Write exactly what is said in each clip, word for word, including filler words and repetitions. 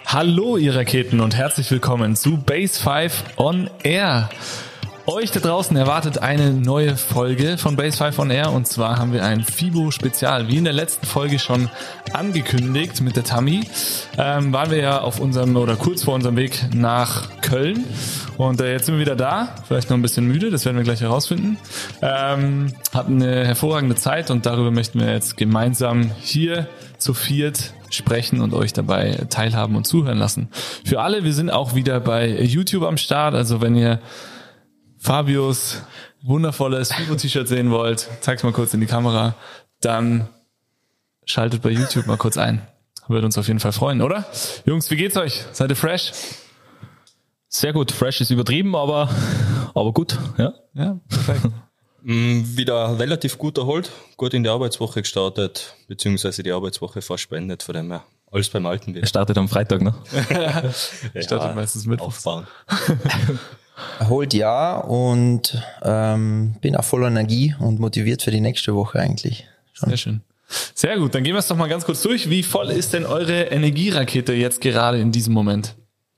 Hallo ihr Raketen und herzlich willkommen zu Base fünf on Air. Euch da draußen erwartet eine neue Folge von Base fünf on Air und zwar haben wir ein FIBO-Spezial. Wie in der letzten Folge schon angekündigt mit der Tammy, ähm, waren wir ja auf unserem oder kurz vor unserem Weg nach Köln und äh, jetzt sind wir wieder da, vielleicht noch ein bisschen müde, das werden wir gleich herausfinden. Ähm, hatten eine hervorragende Zeit und darüber möchten wir jetzt gemeinsam hier zu viert sprechen und euch dabei teilhaben und zuhören lassen. Für alle, wir sind auch wieder bei YouTube am Start, also wenn ihr Fabios wundervolles FIBO-T-Shirt sehen wollt, zeig's mal kurz in die Kamera, dann schaltet bei YouTube mal kurz ein. Würde uns auf jeden Fall freuen, oder? Jungs, wie geht's euch? Seid ihr fresh? Sehr gut, fresh ist übertrieben, aber aber gut, ja. Ja, perfekt. Wieder relativ gut erholt, gut in die Arbeitswoche gestartet, beziehungsweise die Arbeitswoche fast beendet, von dem her alles beim Alten wieder. Er startet am Freitag, ne? ja, startet meistens mit aufbauen. Erholt ja und ähm, bin auch voller Energie und motiviert für die nächste Woche eigentlich. Schon. Sehr schön. Sehr gut, dann gehen wir es doch mal ganz kurz durch. Wie voll ist denn eure Energierakete jetzt gerade in diesem Moment?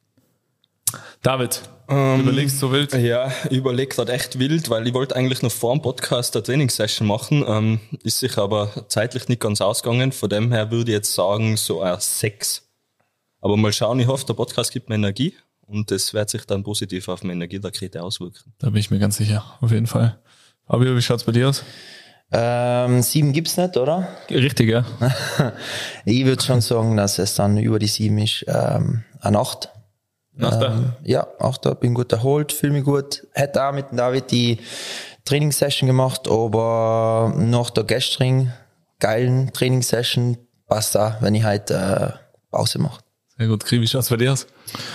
David, ähm, überlegst so wild? Ja, ich überlege gerade echt wild, weil ich wollte eigentlich noch vor dem Podcast eine Trainingssession machen, ähm, ist sich aber zeitlich nicht ganz ausgegangen, von dem her würde ich jetzt sagen so ein sechs. Aber mal schauen, ich hoffe, der Podcast gibt mir Energie. Und das wird sich dann positiv auf meine Energierakete auswirken. Da bin ich mir ganz sicher, auf jeden Fall. Fabio, wie schaut's bei dir aus? Ähm, sieben gibt's nicht, oder? Richtig, ja. Ich würde schon sagen, dass es dann über die sieben ist. Ähm, eine acht. Achter? Ähm, ja, Achter, bin gut erholt, fühle mich gut. Hätte auch mit David die Trainingssession gemacht, aber nach der gestrigen geilen Trainingssession passt auch, wenn ich halt äh, Pause mache. Sehr gut. Kri, wie schaut's bei dir aus?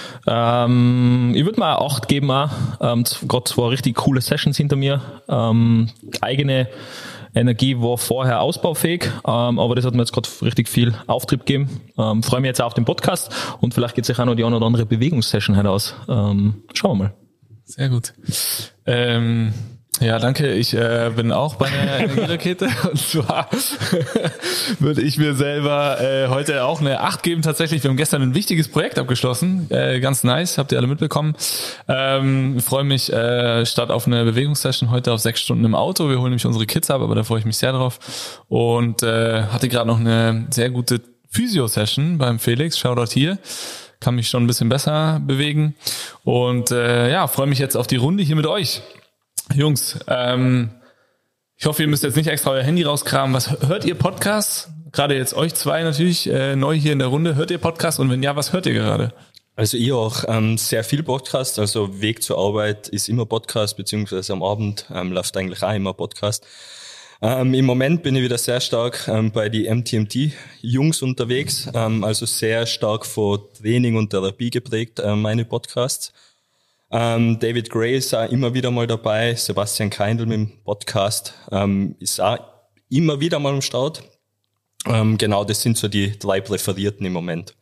Ähm, ich würde mal acht geben auch. Ähm, gerade zwei richtig coole Sessions hinter mir. Ähm, eigene Energie war vorher ausbaufähig, ähm, aber das hat mir jetzt gerade richtig viel Auftrieb gegeben. Ähm, freue mich jetzt auch auf den Podcast und vielleicht geht sich auch noch die eine oder andere Bewegungssession halt aus. Ähm, schauen wir mal. Sehr gut. Ähm, ja, danke. Ich äh, bin auch bei einer Energierakete und zwar würde ich mir selber äh, heute auch eine acht geben. Tatsächlich, wir haben gestern ein wichtiges Projekt abgeschlossen. Äh, ganz nice, habt ihr alle mitbekommen. Ähm, ich freue mich äh, statt auf eine Bewegungssession heute auf sechs Stunden im Auto. Wir holen nämlich unsere Kids ab, aber da freue ich mich sehr drauf. Und äh, hatte gerade noch eine sehr gute Physio-Session beim Felix. Shoutout hier. Kann mich schon ein bisschen besser bewegen. Und äh, ja, freue mich jetzt auf die Runde hier mit euch. Jungs, ähm, ich hoffe, ihr müsst jetzt nicht extra euer Handy rauskramen. Was hört ihr Podcasts? Gerade jetzt euch zwei natürlich, äh, neu hier in der Runde. Hört ihr Podcasts? Und wenn ja, was hört ihr gerade? Also ich auch ähm, sehr viel Podcast. Also Weg zur Arbeit ist immer Podcast, beziehungsweise am Abend ähm, läuft eigentlich auch immer Podcast. Ähm, Im Moment bin ich wieder sehr stark ähm, bei die M T M T-Jungs unterwegs. Ähm, also sehr stark von Training und Therapie geprägt, äh, meine Podcasts. Ähm, David Gray ist auch immer wieder mal dabei, Sebastian Keindl mit dem Podcast ähm, ist auch immer wieder mal am Start. Ähm, genau, das sind so die drei Präferierten im Moment.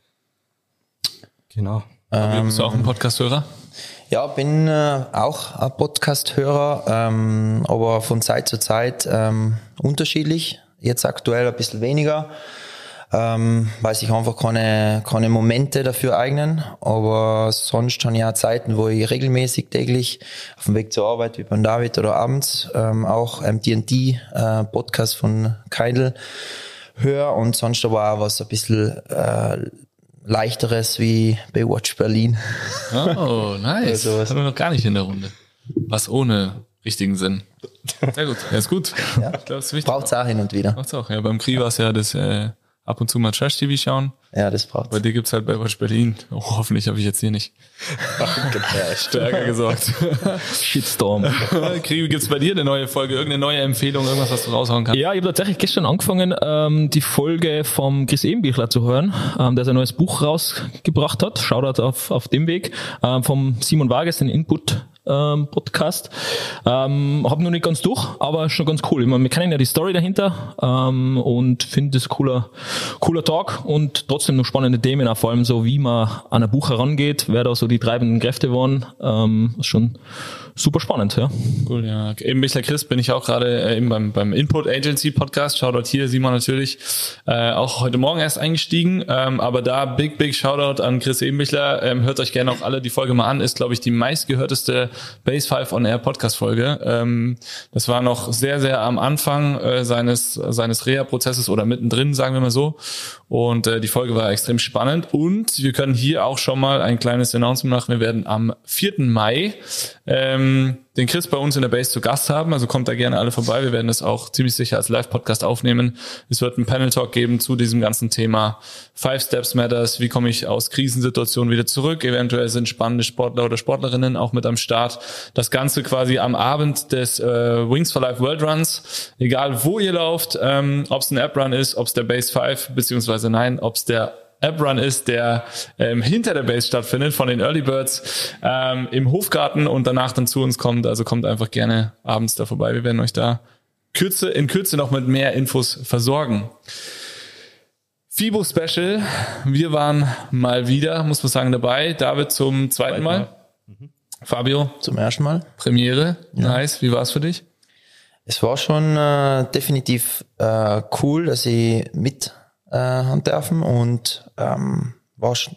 Genau. Ähm, bist du auch ein Podcast-Hörer? Ja, bin äh, auch ein Podcast-Hörer, ähm, aber von Zeit zu Zeit ähm, unterschiedlich. Jetzt aktuell ein bisschen weniger. Ähm, weil sich einfach keine, keine Momente dafür eignen, aber sonst habe ich auch Zeiten, wo ich regelmäßig täglich auf dem Weg zur Arbeit, wie beim David oder abends, ähm, auch M T N T, äh, Podcast von Keindl höre und sonst aber auch was ein bisschen äh, leichteres wie Baywatch Berlin. Oh, nice. Also das haben wir noch gar nicht in der Runde. Was ohne richtigen Sinn. Sehr gut. Ja, ist gut. Ja. Ich glaube, es ist wichtig. Braucht's auch hin und wieder. Braucht's auch. Ja, beim Kri war es ja das äh, ab und zu mal Trash-T V schauen. Ja, das braucht's. Bei dir gibt's halt Baywatch Berlin. Oh, hoffentlich habe ich jetzt hier nicht stärker gesorgt. Shitstorm. Kri, gibt's bei dir eine neue Folge, irgendeine neue Empfehlung, irgendwas, was du raushauen kannst? Ja, ich habe tatsächlich gestern angefangen, ähm, die Folge vom Chris Ebenbichler zu hören, ähm, der sein neues Buch rausgebracht hat. Shoutout auf, auf dem Weg. Ähm, vom Simon Vargas, den Input ähm, Podcast. Ähm, hab noch nicht ganz durch, aber schon ganz cool. Ich meine, wir kennen ja die Story dahinter ähm, und finde das cooler, cooler Talk und trotzdem noch spannende Themen, auch vor allem so, wie man an ein Buch herangeht, wer da so die treibenden Kräfte waren. Ähm, ist schon super spannend, ja. Cool, ja. Eben Michael Chris bin ich auch gerade äh, eben beim, beim Input Agency Podcast. Shoutout hier, Simon natürlich, äh, auch heute Morgen erst eingestiegen. Ähm, aber da big, big Shoutout an Chris Ebenbichler. Ähm, hört euch gerne auch alle die Folge mal an. Ist, glaube ich, die meistgehörteste Base five on Air Podcast Folge. Ähm, das war noch sehr, sehr am Anfang äh, seines, seines Reha-Prozesses oder mittendrin, sagen wir mal so. Und äh, die Folge war extrem spannend. Und wir können hier auch schon mal ein kleines Announcement machen. Wir werden am vierten Mai ähm, den Chris bei uns in der Base zu Gast haben. Also kommt da gerne alle vorbei. Wir werden das auch ziemlich sicher als Live-Podcast aufnehmen. Es wird einen Panel-Talk geben zu diesem ganzen Thema Five Steps Matters. Wie komme ich aus Krisensituationen wieder zurück? Eventuell sind spannende Sportler oder Sportlerinnen auch mit am Start. Das Ganze quasi am Abend des äh, Wings for Life World Runs. Egal wo ihr lauft, ähm, ob es ein App-Run ist, ob es der Base five, beziehungsweise nein, ob es der App-Run ist, der ähm, hinter der Base stattfindet von den Early Birds ähm, im Hofgarten und danach dann zu uns kommt. Also kommt einfach gerne abends da vorbei. Wir werden euch da Kürze, in Kürze noch mit mehr Infos versorgen. FIBO Special. Wir waren mal wieder, muss man sagen, dabei. David zum zweiten Mal. Mhm. Fabio. Zum ersten Mal. Premiere. Ja. Nice. Wie war es für dich? Es war schon äh, definitiv äh, cool, dass ich mit äh, haben dürfen und ähm, war schon,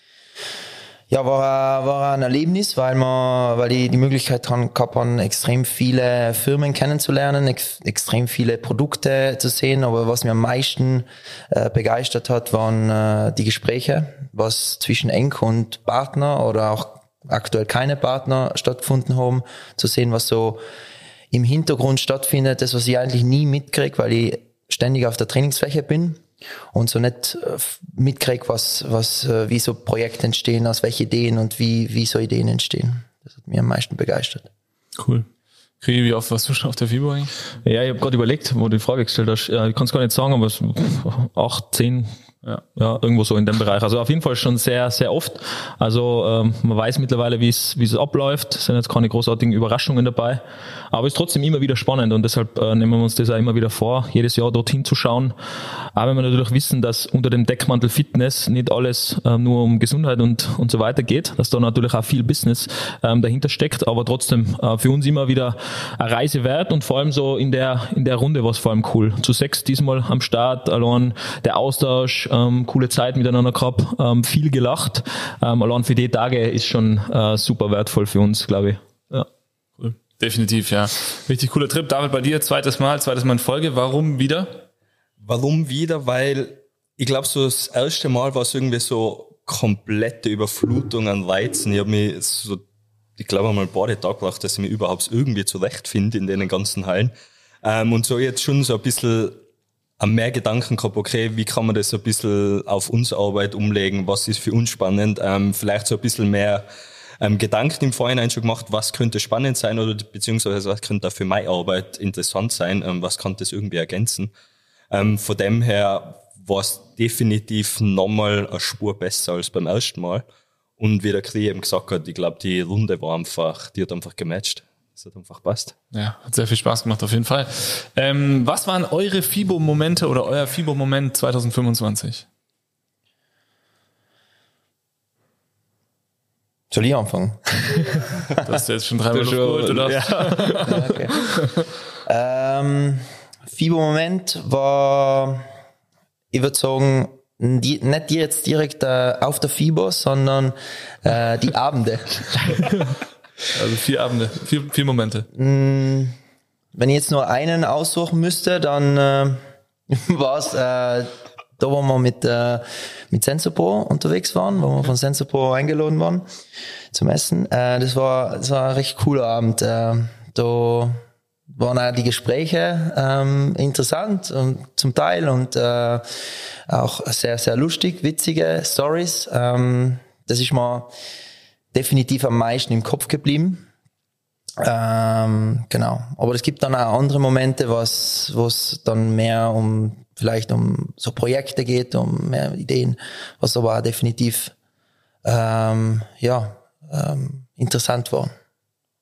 ja war war ein Erlebnis, weil man weil ich die Möglichkeit haben, gehabt habe, extrem viele Firmen kennenzulernen, ex, extrem viele Produkte zu sehen, aber was mir am meisten äh, begeistert hat, waren äh, die Gespräche, was zwischen Enk und Partner oder auch aktuell keine Partner stattgefunden haben, zu sehen, was so im Hintergrund stattfindet, das was ich eigentlich nie mitkriege, weil ich ständig auf der Trainingsfläche bin und so nicht mitkriege, was, was, wie so Projekte entstehen, aus welchen Ideen und wie, wie so Ideen entstehen. Das hat mich am meisten begeistert. Cool. Kriege, wie oft warst du schon auf der FIBO eigentlich? Ja, ich habe gerade überlegt, wo du die Frage gestellt hast. Ja, ich kann es gar nicht sagen, aber es acht, zehn, ja. ja, irgendwo so in dem Bereich. Also auf jeden Fall schon sehr, sehr oft. Also ähm, man weiß mittlerweile, wie es wie es abläuft. Es sind jetzt keine großartigen Überraschungen dabei. Aber es ist trotzdem immer wieder spannend und deshalb äh, nehmen wir uns das auch immer wieder vor, jedes Jahr dorthin zu schauen. Aber wenn wir natürlich wissen, dass unter dem Deckmantel Fitness nicht alles äh, nur um Gesundheit und und so weiter geht, dass da natürlich auch viel Business ähm, dahinter steckt, aber trotzdem äh, für uns immer wieder eine Reise wert und vor allem so in der in der Runde war es vor allem cool. Zu sechs diesmal am Start, allein der Austausch, ähm, coole Zeit miteinander gehabt, ähm, viel gelacht. Ähm, allein für die Tage ist schon äh, super wertvoll für uns, glaube ich. Ja. Cool. Definitiv, ja. Richtig cooler Trip. David, bei dir zweites Mal, zweites Mal in Folge. Warum wieder? Warum wieder? Weil ich glaube, so das erste Mal war es irgendwie so komplette Überflutung an Weizen. Ich habe mich so, ich glaube einmal ein paar Tage gedacht, dass ich mich überhaupt irgendwie zurechtfinde in den ganzen Hallen. Ähm, und so jetzt schon so ein bisschen mehr Gedanken gehabt, okay, wie kann man das so ein bisschen auf unsere Arbeit umlegen? Was ist für uns spannend? Ähm, vielleicht so ein bisschen mehr ähm, Gedanken im Vorhinein schon gemacht, was könnte spannend sein oder beziehungsweise was könnte auch für meine Arbeit interessant sein? Ähm, was kann das irgendwie ergänzen? Ähm, von dem her war es definitiv nochmal eine Spur besser als beim ersten Mal. Und wie der Kri eben gesagt hat, ich glaube, die Runde war einfach, die hat einfach gematcht. Es hat einfach passt. Ja, hat sehr viel Spaß gemacht, auf jeden Fall. Ähm, was waren eure FIBO-Momente oder euer FIBO-Moment zwanzig fünfundzwanzig? Soll ich anfangen? Du hast jetzt schon dreimal geholt, oder? Ja. Ja, okay. ähm, FIBO-Moment war, ich würde sagen, die, nicht jetzt direkt äh, auf der FIBO, sondern äh, die Abende. Also vier Abende, vier, vier Momente. Wenn ich jetzt nur einen aussuchen müsste, dann äh, war es äh, da, wo wir mit, äh, mit Sensopro unterwegs waren, wo wir von Sensopro eingeladen waren zum Essen. Äh, das war, das war ein recht cooler Abend. Äh, da waren auch die Gespräche ähm, interessant und zum Teil und äh, auch sehr, sehr lustig, witzige Stories. Ähm, das ist mir definitiv am meisten im Kopf geblieben. Ähm, genau. Aber es gibt dann auch andere Momente, was, wo es dann mehr um, vielleicht um so Projekte geht, um mehr Ideen, was aber auch definitiv, ähm, ja, ähm, interessant war.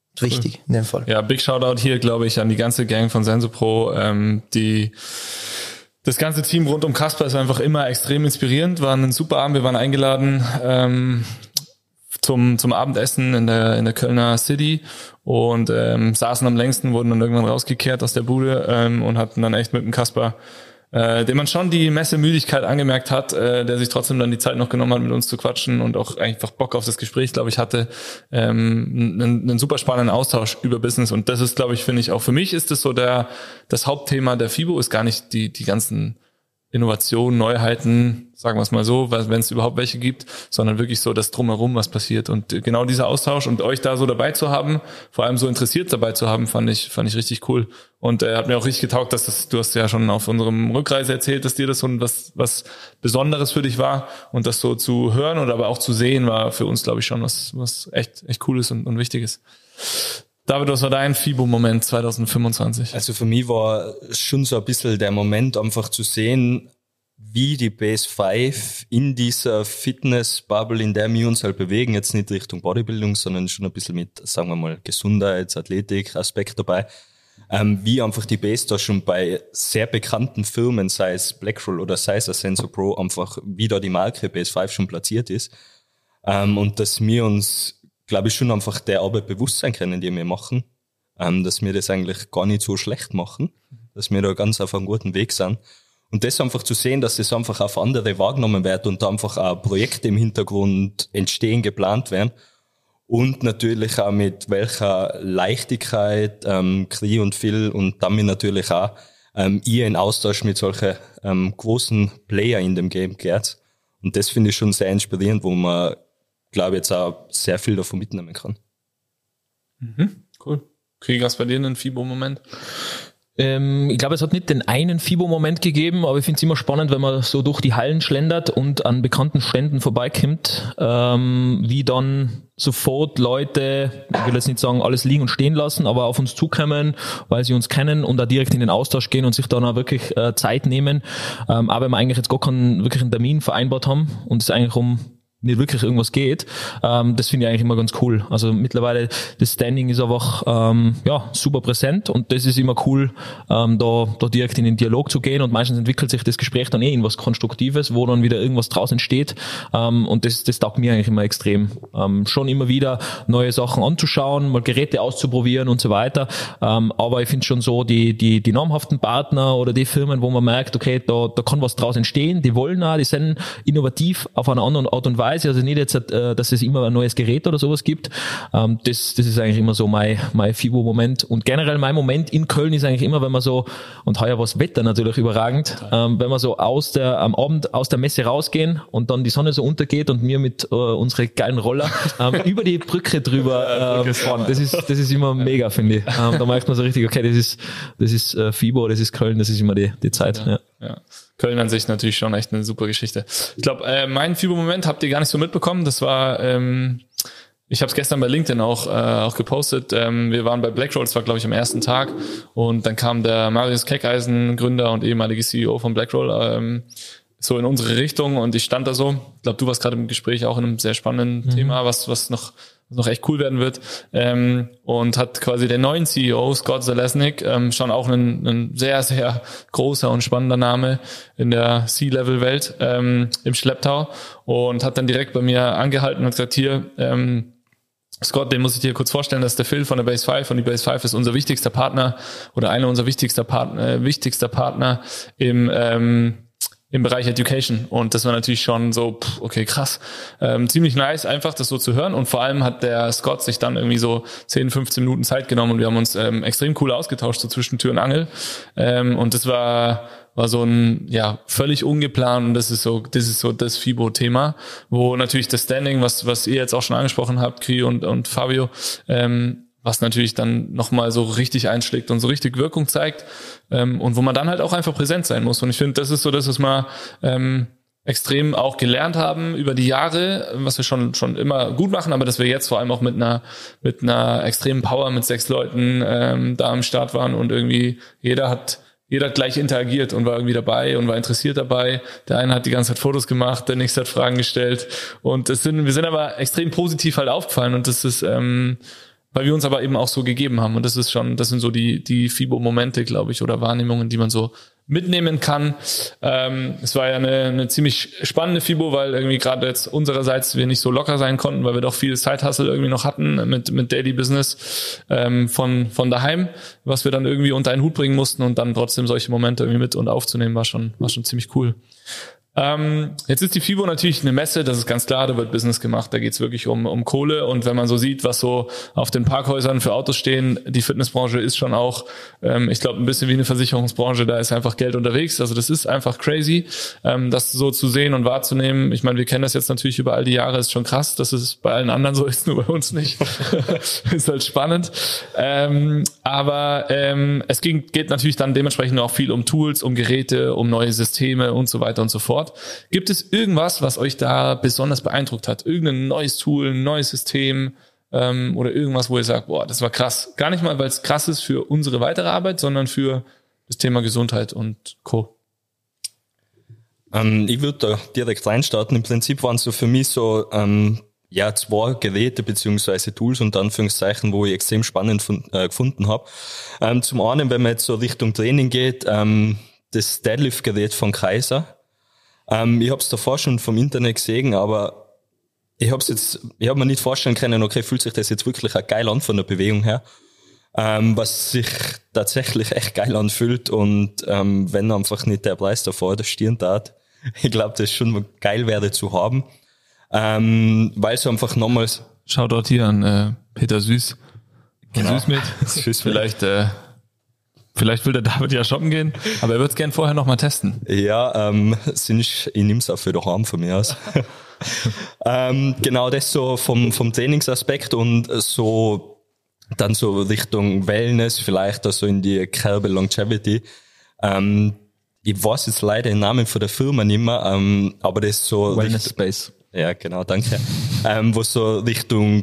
wichtig cool. in dem Fall. Ja, Big Shoutout hier, glaube ich, an die ganze Gang von SensoPro, ähm, die das ganze Team rund um Kasper ist einfach immer extrem inspirierend, war ein super Abend, wir waren eingeladen ähm, zum zum Abendessen in der in der Kölner City und ähm, saßen am längsten, wurden dann irgendwann rausgekehrt aus der Bude ähm, und hatten dann echt mit dem Kasper, äh, dem man schon die Messemüdigkeit angemerkt hat, äh, der sich trotzdem dann die Zeit noch genommen hat, mit uns zu quatschen und auch einfach Bock auf das Gespräch, glaube ich, hatte, ähm, einen, einen super spannenden Austausch über Business. Und das ist, glaube ich, finde ich, auch für mich ist das so der das Hauptthema der FIBO, ist gar nicht die die ganzen Innovationen, Neuheiten, sagen wir es mal so, wenn es überhaupt welche gibt, sondern wirklich so das Drumherum, was passiert. Und genau dieser Austausch und euch da so dabei zu haben, vor allem so interessiert dabei zu haben, fand ich fand ich richtig cool. Und äh, hat mir auch richtig getaugt, dass das, du hast ja schon auf unserem Rückreise erzählt, dass dir das so was was Besonderes für dich war und das so zu hören oder aber auch zu sehen, war für uns, glaube ich, schon was was echt echt Cooles und, und Wichtiges. David, was war dein FIBO-Moment zwanzig fünfundzwanzig? Also für mich war schon so ein bisschen der Moment, einfach zu sehen, wie die Base fünf in dieser Fitness-Bubble, in der wir uns halt bewegen, jetzt nicht Richtung Bodybuilding, sondern schon ein bisschen mit, sagen wir mal, Gesundheit, Athletik, Aspekt dabei, ähm, wie einfach die Base da schon bei sehr bekannten Firmen, sei es Blackroll oder sei es SensoPro, einfach wie da die Marke Base fünf schon platziert ist. Ähm, und dass wir uns, glaube ich, schon einfach der Arbeit bewusst sein können, die wir machen, ähm, dass wir das eigentlich gar nicht so schlecht machen, dass wir da ganz auf einem guten Weg sind. Und das einfach zu sehen, dass das einfach auf andere wahrgenommen wird und da einfach auch Projekte im Hintergrund entstehen, geplant werden. Und natürlich auch mit welcher Leichtigkeit ähm, Kri und Phil und damit natürlich auch ähm, ihr in Austausch mit solchen ähm, großen Player in dem Game geht. Und das finde ich schon sehr inspirierend, wo man, glaube ich, jetzt auch sehr viel davon mitnehmen kann. Mhm, cool. Krieg was bei dir einen FIBO-Moment? Ähm, ich glaube, es hat nicht den einen FIBO-Moment gegeben, aber ich finde es immer spannend, wenn man so durch die Hallen schlendert und an bekannten Ständen vorbeikommt, ähm, wie dann sofort Leute, ich will jetzt nicht sagen, alles liegen und stehen lassen, aber auf uns zukommen, weil sie uns kennen und da direkt in den Austausch gehen und sich dann auch wirklich äh, Zeit nehmen, ähm, aber wenn wir eigentlich jetzt gar keinen wirklichen Termin vereinbart haben und es eigentlich um nicht wirklich irgendwas geht, ähm, das finde ich eigentlich immer ganz cool. Also mittlerweile, das Standing ist einfach ähm, ja super präsent und das ist immer cool, ähm, da, da direkt in den Dialog zu gehen und meistens entwickelt sich das Gespräch dann eh in was Konstruktives, wo dann wieder irgendwas draus entsteht ähm, und das, das taugt mir eigentlich immer extrem. Ähm, schon immer wieder neue Sachen anzuschauen, mal Geräte auszuprobieren und so weiter, ähm, aber ich finde schon so, die, die, die namhaften Partner oder die Firmen, wo man merkt, okay, da, da kann was draus entstehen, die wollen auch, die sind innovativ auf eine andere Art und Weise. Also nicht jetzt, dass es immer ein neues Gerät oder sowas gibt. Das, das ist eigentlich immer so mein, mein FIBO-Moment. Und generell mein Moment in Köln ist eigentlich immer, wenn man so, und heuer war das Wetter natürlich überragend, ähm, wenn wir so aus der, am Abend aus der Messe rausgehen und dann die Sonne so untergeht und wir mit äh, unsere geilen Roller ähm, über die Brücke drüber ähm, fahren. Das ist, das ist immer mega, finde ich. Ähm, da merkt man so richtig, okay, das ist, das ist äh, FIBO, das ist Köln, das ist immer die, die Zeit. Ja. Ja. Köln an sich natürlich schon echt eine super Geschichte. Ich glaube, äh, meinen FIBO-Moment habt ihr gar nicht so mitbekommen. Das war, ähm, ich habe es gestern bei LinkedIn auch äh, auch gepostet. Ähm, wir waren bei Blackroll, das war glaube ich am ersten Tag und dann kam der Marius Keckeisen, Gründer und ehemalige C E O von Blackroll, ähm, so in unsere Richtung und ich stand da so. Ich glaube, du warst gerade im Gespräch auch in einem sehr spannenden mhm. Thema, was was noch noch echt cool werden wird, ähm, und hat quasi den neuen C E O, Scott Zalesnik, ähm, schon auch ein, ein sehr, sehr großer und spannender Name in der C-Level-Welt ähm, im Schlepptau und hat dann direkt bei mir angehalten und gesagt, hier, ähm, Scott, den muss ich dir kurz vorstellen, das ist der Phil von der Base fünf und die Base fünf ist unser wichtigster Partner oder einer unserer wichtigster Partner, äh, wichtigster Partner im ähm, im Bereich Education und das war natürlich schon so, pff, okay, krass, ähm, ziemlich nice, einfach das so zu hören und vor allem hat der Scott sich dann irgendwie so zehn, fünfzehn Minuten Zeit genommen und wir haben uns ähm, extrem cool ausgetauscht, so zwischen Tür und Angel ähm, und das war war so ein, ja, völlig ungeplant und das ist so, das ist so das FIBO-Thema, wo natürlich das Standing, was was ihr jetzt auch schon angesprochen habt, Kri und, und Fabio, ähm, was natürlich dann nochmal so richtig einschlägt und so richtig Wirkung zeigt ähm, und wo man dann halt auch einfach präsent sein muss. Und ich finde, das ist so das, was wir ähm, extrem auch gelernt haben über die Jahre, was wir schon schon immer gut machen, aber dass wir jetzt vor allem auch mit einer mit einer extremen Power mit sechs Leuten ähm, da am Start waren und irgendwie jeder hat Jeder hat gleich interagiert und war irgendwie dabei und war interessiert dabei. Der eine hat die ganze Zeit Fotos gemacht, der nächste hat Fragen gestellt und es sind wir sind aber extrem positiv halt aufgefallen und das ist ähm, weil wir uns aber eben auch so gegeben haben. Und das ist schon, das sind so die, die FIBO-Momente, glaube ich, oder Wahrnehmungen, die man so mitnehmen kann. Ähm, es war ja eine, eine ziemlich spannende FIBO, weil irgendwie gerade jetzt unsererseits wir nicht so locker sein konnten, weil wir doch viel Side-Hustle irgendwie noch hatten mit, mit Daily Business ähm, von, von daheim, was wir dann irgendwie unter einen Hut bringen mussten und dann trotzdem solche Momente irgendwie mit und aufzunehmen, war schon, war schon ziemlich cool. Ähm, jetzt ist die FIBO natürlich eine Messe, das ist ganz klar, da wird Business gemacht, da geht's wirklich um um Kohle und wenn man so sieht, was so auf den Parkhäusern für Autos stehen, die Fitnessbranche ist schon auch, ähm, ich glaube, ein bisschen wie eine Versicherungsbranche, da ist einfach Geld unterwegs, also das ist einfach crazy, ähm, das so zu sehen und wahrzunehmen. Ich meine, wir kennen das jetzt natürlich über all die Jahre, ist schon krass, dass es bei allen anderen so ist, nur bei uns nicht. Ist halt spannend. Ähm, aber ähm, es ging, geht natürlich dann dementsprechend auch viel um Tools, um Geräte, um neue Systeme und so weiter und so fort. Gibt es irgendwas, was euch da besonders beeindruckt hat? Irgendein neues Tool, ein neues System ähm, oder irgendwas, wo ihr sagt, boah, das war krass. Gar nicht mal, weil es krass ist für unsere weitere Arbeit, sondern für das Thema Gesundheit und Co. Ähm, ich würde da direkt reinstarten. Im Prinzip waren so für mich so ähm, ja zwei Geräte beziehungsweise Tools und Anführungszeichen, wo ich extrem spannend fun- äh, gefunden habe. Ähm, zum einen, wenn man jetzt so Richtung Training geht, ähm, das Deadlift-Gerät von Kaiser. Ähm, ich habe es davor schon vom Internet gesehen, aber ich habe es jetzt, ich habe mir nicht vorstellen können, okay, fühlt sich das jetzt wirklich auch geil an von der Bewegung her, ähm, was sich tatsächlich echt geil anfühlt und ähm, wenn einfach nicht der Preis davor der Stirn tat, ich glaube, das schon geil wäre zu haben, ähm, weil es einfach nochmals... Shoutout hier an äh, Peter Süß. Genau. Süß mit. Süß vielleicht... Äh, Vielleicht will der David ja shoppen gehen, aber er wird es gern vorher noch mal testen. Ja, ähm, sind ich, ich nehme es auch für daheim von mir aus. ähm, genau, das so vom, vom Trainingsaspekt und so dann so Richtung Wellness, vielleicht also in die Kerbe Longevity. Ähm, ich weiß jetzt leider den Namen von der Firma nicht mehr, ähm, aber das ist so... Wellness Richtung, Space. Ja, genau, danke. ähm, wo so Richtung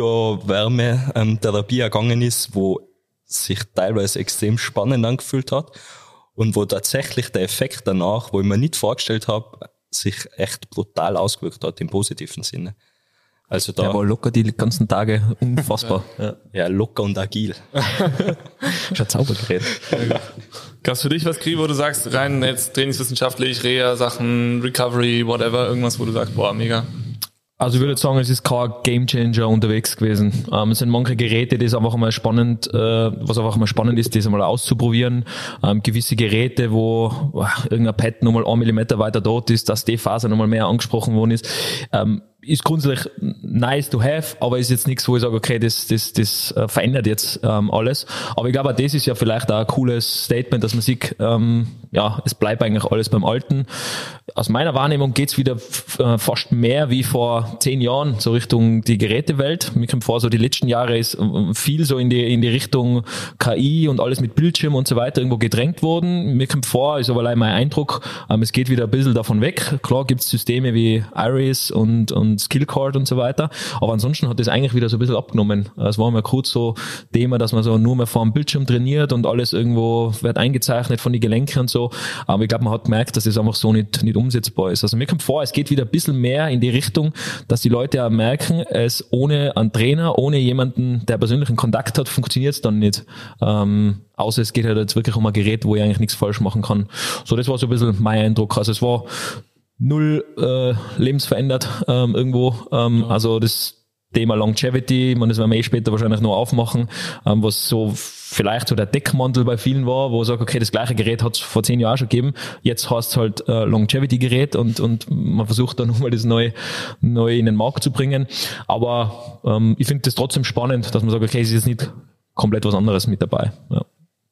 Kryo-Wärme-Therapie gegangen ist, wo sich teilweise extrem spannend angefühlt hat und wo tatsächlich der Effekt danach, wo ich mir nicht vorgestellt habe, sich echt brutal ausgewirkt hat im positiven Sinne. Also da Der war locker die ganzen Tage, unfassbar. ja. ja, locker und agil. Schon ein Zaubergerät. Gab's für dich was, Kri, wo du sagst, rein jetzt trainingswissenschaftlich, Reha-Sachen, Recovery, whatever, irgendwas, wo du sagst, boah, mega? Also ich würde jetzt sagen, es ist kein Gamechanger unterwegs gewesen. Ähm, es sind manche Geräte, die ist einfach mal spannend, äh, was einfach mal spannend ist, das einmal auszuprobieren. Ähm, gewisse Geräte, wo oh, irgendein Pad nochmal ein Millimeter weiter dort ist, dass die Phase nochmal mehr angesprochen worden ist. Ähm, ist grundsätzlich nice to have, aber ist jetzt nichts, wo ich sage, okay, das, das, das äh, verändert jetzt ähm, alles. Aber ich glaube, das ist ja vielleicht auch ein cooles Statement, dass man sieht, ähm, ja, es bleibt eigentlich alles beim Alten. Aus meiner Wahrnehmung geht's wieder f- äh, fast mehr wie vor zehn Jahren so Richtung die Gerätewelt. Mir kommt vor, so die letzten Jahre ist äh, viel so in die in die Richtung K I und alles mit Bildschirm und so weiter irgendwo gedrängt worden. Mir kommt vor, ist aber allein mein Eindruck, ähm, es geht wieder ein bisschen davon weg. Klar gibt's Systeme wie Iris und, und Skillcard und so weiter, aber ansonsten hat das eigentlich wieder so ein bisschen abgenommen. Es war mal kurz so Thema, dass man so nur mehr vor dem Bildschirm trainiert und alles irgendwo wird eingezeichnet von den Gelenken und so, aber ich glaube, man hat gemerkt, dass das einfach so nicht, nicht umsetzbar ist. Also mir kommt vor, es geht wieder ein bisschen mehr in die Richtung, dass die Leute auch merken, es ohne einen Trainer, ohne jemanden, der persönlichen Kontakt hat, funktioniert es dann nicht. Ähm, außer es geht halt jetzt wirklich um ein Gerät, wo ich eigentlich nichts falsch machen kann. So, das war so ein bisschen mein Eindruck. Also es war null äh, lebensverändert ähm, irgendwo. Ähm, ja. Also das Thema Longevity, man, das werden wir eh später wahrscheinlich noch aufmachen, ähm, was so vielleicht so der Deckmantel bei vielen war, wo ich sage, okay, das gleiche Gerät hat es vor zehn Jahren schon gegeben, jetzt heißt es halt äh, Longevity-Gerät und und man versucht dann nochmal das neu, neu in den Markt zu bringen. Aber ähm, ich finde das trotzdem spannend, dass man sagt, okay, es ist jetzt nicht komplett was anderes mit dabei. Ja.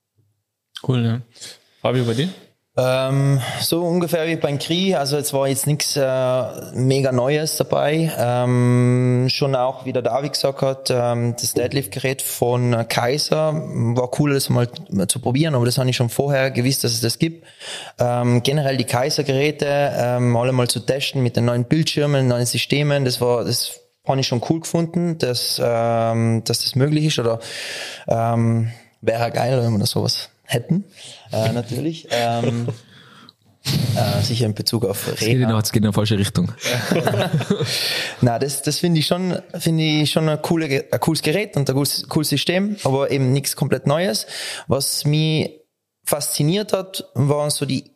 Cool, ja. Fabio, bei dir? Ähm, so ungefähr wie beim Kri, also es war jetzt nichts äh, mega Neues dabei. Ähm, schon auch, wie der David gesagt hat, ähm, das Deadlift-Gerät von Kaiser war cool, das mal zu probieren, aber das habe ich schon vorher gewusst, dass es das gibt. Ähm, generell die Kaiser-Geräte ähm, alle mal zu testen mit den neuen Bildschirmen, neuen Systemen, das war das fand ich schon cool gefunden, dass, ähm, dass das möglich ist oder ähm, wäre geil, wenn wir das sowas hätten, äh, natürlich. Ähm, Äh, sicher in Bezug auf Es geht in, es geht in eine falsche Richtung. Na, das, das finde ich schon, finde ich schon ein, coole, ein cooles Gerät und ein cooles, cooles System, aber eben nichts komplett Neues. Was mich fasziniert hat, waren so die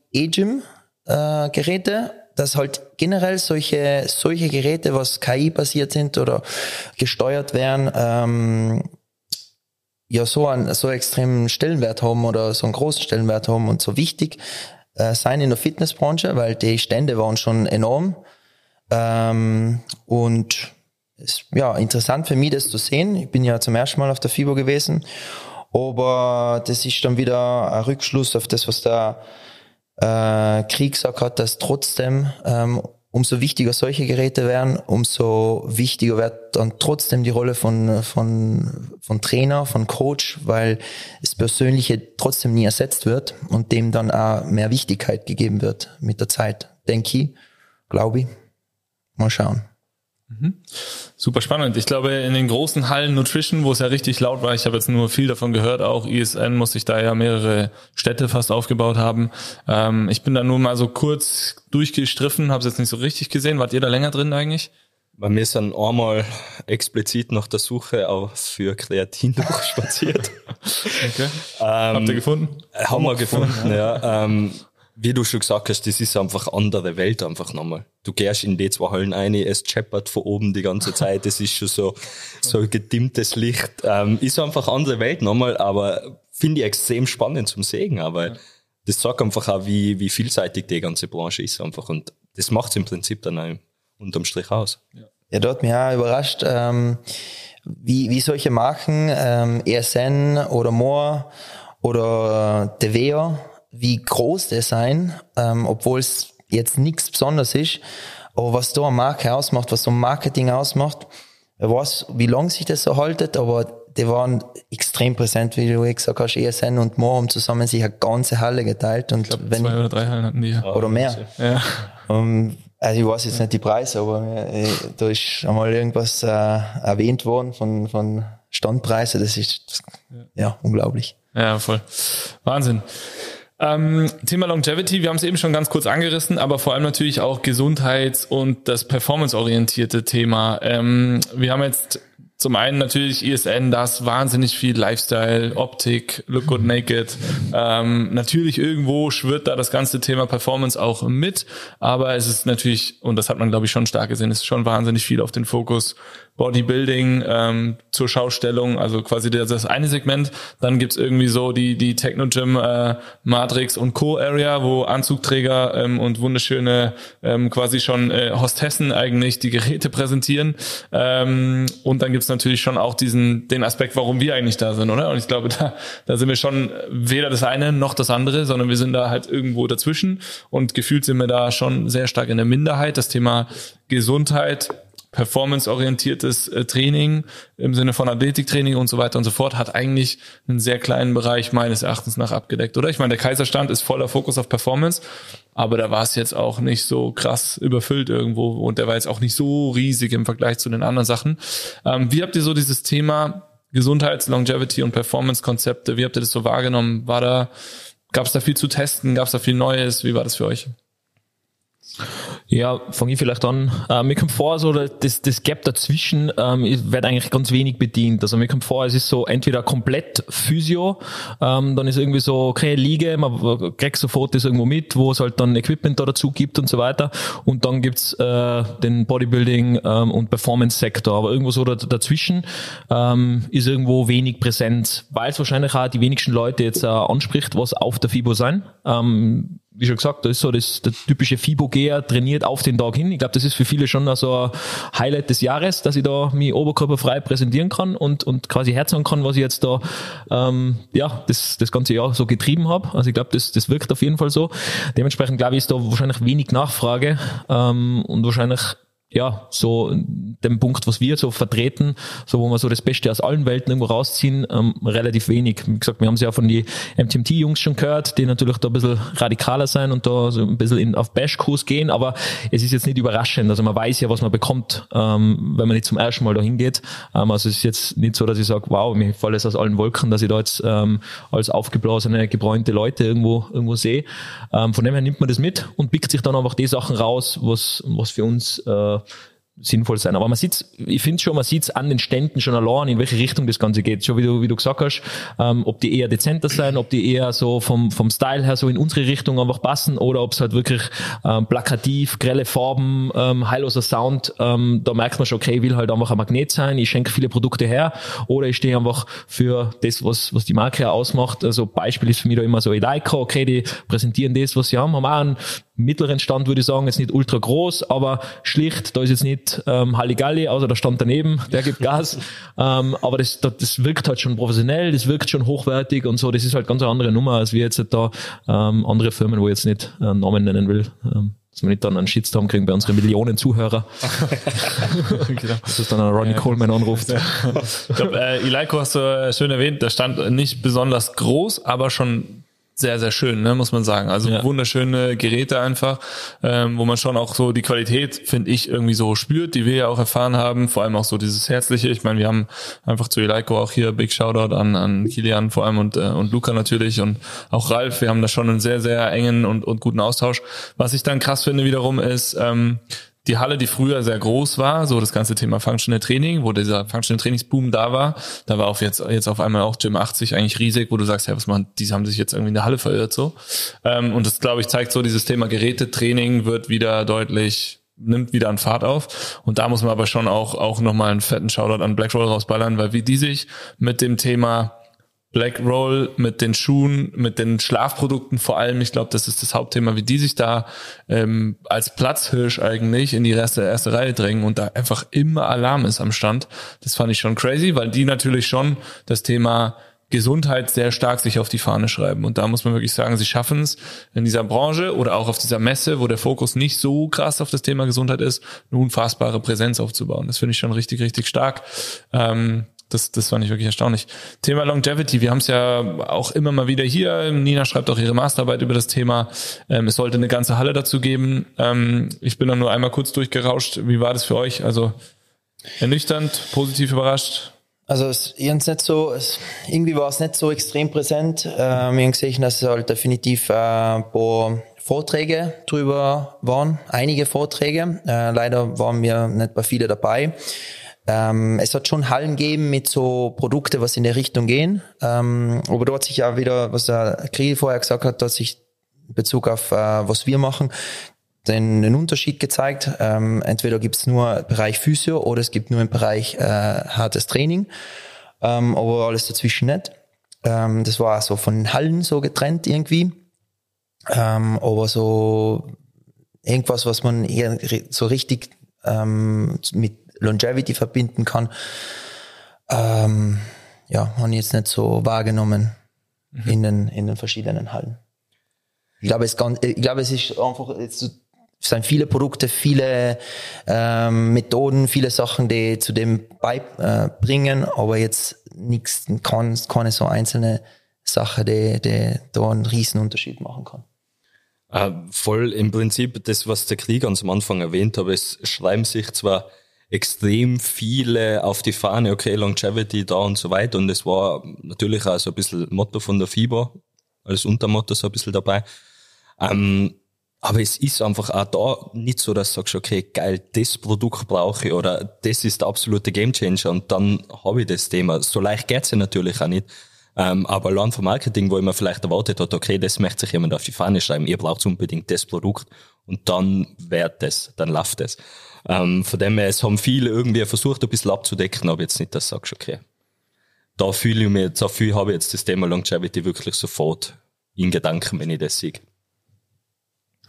E-Gym-Geräte, dass halt generell solche, solche Geräte, was K I-basiert sind oder gesteuert werden, ähm, ja, so einen, so einen extremen Stellenwert haben oder so einen großen Stellenwert haben und so wichtig äh, sein in der Fitnessbranche, weil die Stände waren schon enorm. Ähm, und es, ja, interessant für mich, das zu sehen. Ich bin ja zum ersten Mal auf der FIBO gewesen, aber das ist dann wieder ein Rückschluss auf das, was der äh, Krieg gesagt hat, dass trotzdem ähm, umso wichtiger solche Geräte werden, umso wichtiger wird dann trotzdem die Rolle von, von, von Trainer, von Coach, weil das Persönliche trotzdem nie ersetzt wird und dem dann auch mehr Wichtigkeit gegeben wird mit der Zeit, denke ich, glaube ich. Mal schauen. Mhm. Super spannend. Ich glaube, in den großen Hallen Nutrition, wo es ja richtig laut war, ich habe jetzt nur viel davon gehört, auch I S N muss sich da ja mehrere Städte fast aufgebaut haben. Ähm, ich bin da nur mal so kurz durchgestriffen, habe es jetzt nicht so richtig gesehen. Wart ihr da länger drin eigentlich? Bei mir sind einmal explizit nach der Suche auch für Kreatin durchspaziert. Okay. Ähm, Habt ihr gefunden? Haben wir gefunden, ja. Ähm, wie du schon gesagt hast, das ist einfach andere Welt einfach nochmal. Du gehst in die zwei Hallen rein, es scheppert von oben die ganze Zeit, das ist schon so, so ein gedimmtes Licht. Ähm, ist einfach andere Welt nochmal, aber finde ich extrem spannend zum Sehen, aber das sagt einfach auch, wie, wie vielseitig die ganze Branche ist einfach und das macht es im Prinzip dann auch unterm Strich aus. Ja, ja dort hat mich auch überrascht, ähm, wie, wie solche Marken, ähm, E S N oder More oder äh, Devea, wie groß die sein, ähm, obwohl es jetzt nichts Besonderes ist, aber was da eine Marke ausmacht, was so ein Marketing ausmacht, wer weiß, wie lange sich das so haltet, aber die waren extrem präsent, wie du gesagt hast, E S N und More haben zusammen sich eine ganze Halle geteilt und ich glaub, wenn zwei oder drei Hallen hatten die ja. Oder mehr. Ja. Um, also ich weiß jetzt nicht die Preise, aber äh, da ist einmal irgendwas äh, erwähnt worden von, von Standpreise, das ist ja, ja unglaublich. Ja, voll. Wahnsinn. Ähm, Thema Longevity, wir haben es eben schon ganz kurz angerissen, aber vor allem natürlich auch Gesundheits- und das performanceorientierte Thema. Ähm, wir haben jetzt zum einen natürlich I S N, das wahnsinnig viel Lifestyle, Optik, Look Good Naked. Ähm, natürlich irgendwo schwirrt da das ganze Thema Performance auch mit, aber es ist natürlich, und das hat man glaube ich schon stark gesehen, es ist schon wahnsinnig viel auf den Fokus Bodybuilding ähm, zur Schaustellung, also quasi das, das eine Segment. Dann gibt's irgendwie so die die Techno-Gym, äh, Matrix und Co-Area, wo Anzugträger ähm, und wunderschöne ähm, quasi schon äh, Hostessen eigentlich die Geräte präsentieren. Ähm, und dann gibt's natürlich schon auch diesen den Aspekt, warum wir eigentlich da sind, oder? Und ich glaube, da da sind wir schon weder das eine noch das andere, sondern wir sind da halt irgendwo dazwischen und gefühlt sind wir da schon sehr stark in der Minderheit. Das Thema Gesundheit, performanceorientiertes äh, Training im Sinne von Athletiktraining und so weiter und so fort hat eigentlich einen sehr kleinen Bereich meines Erachtens nach abgedeckt, oder? Ich meine, der Kaiserstand ist voller Fokus auf Performance, aber da war es jetzt auch nicht so krass überfüllt irgendwo und der war jetzt auch nicht so riesig im Vergleich zu den anderen Sachen. Ähm, wie habt ihr so dieses Thema Gesundheits-, Longevity- und Performance-Konzepte, wie habt ihr das so wahrgenommen? War da, gab es da viel zu testen? Gab es da viel Neues? Wie war das für euch? Ja, fange ich vielleicht an. Äh, mir kommt vor, so das, das Gap dazwischen ähm, wird eigentlich ganz wenig bedient. Also mir kommt vor, es ist so entweder komplett Physio, ähm, dann ist irgendwie so, okay, Liege, man kriegt sofort das irgendwo mit, wo es halt dann Equipment da dazu gibt und so weiter. Und dann gibt's äh, den Bodybuilding ähm, und Performance-Sektor. Aber irgendwo so dazwischen ähm, ist irgendwo wenig Präsenz, weil es wahrscheinlich auch die wenigsten Leute jetzt äh, anspricht, was auf der FIBO sein. Ähm, wie schon gesagt, das ist so das, der typische FIBO-Geher, trainiert auf den Tag hin. Ich glaube, das ist für viele schon so ein Highlight des Jahres, dass ich da mich oberkörperfrei präsentieren kann und und quasi herzeigen kann, was ich jetzt da ähm, ja das das ganze Jahr so getrieben habe. Also ich glaube, das das wirkt auf jeden Fall so. Dementsprechend glaube ich, ist da wahrscheinlich wenig Nachfrage ähm, und wahrscheinlich ja so dem Punkt, was wir so vertreten, so wo wir so das Beste aus allen Welten irgendwo rausziehen, ähm, relativ wenig. Wie gesagt, wir haben es ja von die M T M T-Jungs schon gehört, die natürlich da ein bisschen radikaler sein und da so ein bisschen in, auf Bash-Kurs gehen, aber es ist jetzt nicht überraschend. Also man weiß ja, was man bekommt, ähm, wenn man nicht zum ersten Mal dahin geht. Ähm, also es ist jetzt nicht so, dass ich sage, wow, mir fällt es aus allen Wolken, dass ich da jetzt ähm, als aufgeblasene, gebräunte Leute irgendwo irgendwo sehe. Ähm, von dem her nimmt man das mit und pickt sich dann einfach die Sachen raus, was was für uns äh, sinnvoll sein. Aber man sieht, ich finde schon, man sieht es an den Ständen schon allein, in welche Richtung das Ganze geht. Schon wie du, wie du gesagt hast, ähm, ob die eher dezenter sein, ob die eher so vom, vom Style her so in unsere Richtung einfach passen oder ob es halt wirklich ähm, plakativ, grelle Farben, ähm, heilloser Sound, ähm, da merkt man schon, okay, ich will halt einfach ein Magnet sein, ich schenke viele Produkte her oder ich stehe einfach für das, was, was die Marke ausmacht. Also Beispiel ist für mich da immer so Eleiko, okay, die präsentieren das, was sie haben, haben auch einen mittleren Stand, würde ich sagen, jetzt nicht ultra groß, aber schlicht, da ist jetzt nicht ähm, Halligalli, außer der Stand daneben, der gibt Gas, ähm, aber das, das, das wirkt halt schon professionell, das wirkt schon hochwertig und so, das ist halt ganz eine andere Nummer, als wir jetzt da ähm, andere Firmen, wo ich jetzt nicht äh, Namen nennen will, ähm, dass wir nicht dann einen Shitstorm kriegen bei unseren Millionen Zuhörer. Genau. Dass es dann ein Ronnie ja, Coleman anruft. Ja. Ich glaube, äh, Eleiko hast du schön erwähnt, der stand nicht besonders groß, aber schon sehr, sehr schön, ne, muss man sagen. Also ja. Wunderschöne Geräte einfach, ähm, wo man schon auch so die Qualität, finde ich, irgendwie so spürt, die wir ja auch erfahren haben. Vor allem auch so dieses Herzliche. Ich meine, wir haben einfach zu Eleiko auch hier Big Shoutout an, an Kilian vor allem und, äh, und Luca natürlich und auch Ralf. Wir haben da schon einen sehr, sehr engen und, und guten Austausch. Was ich dann krass finde wiederum ist, ähm, die Halle, die früher sehr groß war, so das ganze Thema Functional Training, wo dieser Functional Trainingsboom da war, da war auf jetzt jetzt auf einmal auch Gym achtzig eigentlich riesig, wo du sagst, hey, was machen, die haben sich jetzt irgendwie in der Halle verirrt so. Ähm, und das, glaube ich, zeigt so, dieses Thema Gerätetraining wird wieder deutlich, nimmt wieder an Fahrt auf. Und da muss man aber schon auch auch nochmal einen fetten Shoutout an Blackroll rausballern, weil wie die sich mit dem Thema Blackroll, mit den Schuhen, mit den Schlafprodukten vor allem, ich glaube, das ist das Hauptthema, wie die sich da ähm, als Platzhirsch eigentlich in die erste, erste Reihe drängen und da einfach immer Alarm ist am Stand. Das fand ich schon crazy, weil die natürlich schon das Thema Gesundheit sehr stark sich auf die Fahne schreiben. Und da muss man wirklich sagen, sie schaffen es in dieser Branche oder auch auf dieser Messe, wo der Fokus nicht so krass auf das Thema Gesundheit ist, eine unfassbare Präsenz aufzubauen. Das finde ich schon richtig, richtig stark. Ähm, Das, das fand ich wirklich erstaunlich. Thema Longevity, wir haben es ja auch immer mal wieder hier. Nina schreibt auch ihre Masterarbeit über das Thema. Ähm, es sollte eine ganze Halle dazu geben. Ähm, ich bin dann nur einmal kurz durchgerauscht. Wie war das für euch? Also ernüchternd, positiv überrascht? Also es, nicht so, es, irgendwie war es nicht so extrem präsent. Ähm, wir haben gesehen, dass es halt definitiv äh, ein paar Vorträge drüber waren. Einige Vorträge. Äh, leider waren wir nicht bei vielen dabei. Ähm, es hat schon Hallen gegeben mit so Produkte, was in der Richtung gehen. Ähm, aber da hat sich ja wieder, was der Krieg vorher gesagt hat, hat sich in Bezug auf, äh, was wir machen, den, den Unterschied gezeigt. Ähm, entweder gibt's nur Bereich Physio oder es gibt nur im Bereich äh, hartes Training. Ähm, aber alles dazwischen nicht. Ähm, das war so von den Hallen so getrennt irgendwie. Ähm, aber so irgendwas, was man eher so richtig ähm, mit Longevity verbinden kann, ähm, ja, habe ich jetzt nicht so wahrgenommen mhm. in den in den verschiedenen Hallen. Ich glaube, es kann, ich glaube, es ist einfach, es sind viele Produkte, viele ähm, Methoden, viele Sachen, die zu dem beibringen, äh, aber jetzt nichts, kann, keine so einzelne Sache, die, die da einen riesen Unterschied machen kann. Äh, voll im Prinzip das, was der Krieg ganz am Anfang erwähnt hat, es schreiben sich zwar extrem viele auf die Fahne, okay, Longevity da und so weiter. Und das war natürlich auch so ein bisschen Motto von der FIBO, als Untermotto so ein bisschen dabei. Ähm, aber es ist einfach auch da nicht so, dass du sagst, okay, geil, das Produkt brauche ich oder das ist der absolute Gamechanger und dann habe ich das Thema. So leicht geht's ja natürlich auch nicht. Ähm, aber allein vom Marketing, wo ich mir vielleicht erwartet hat, okay, das möchte sich jemand auf die Fahne schreiben, ihr braucht unbedingt das Produkt und dann wird das, dann läuft das. Ähm, von dem her, es haben viele irgendwie versucht, ein bisschen abzudecken, aber jetzt nicht, dass du sagst, okay, da fühle ich mich jetzt, dafür habe ich jetzt das Thema Longevity wirklich sofort in Gedanken, wenn ich das sehe.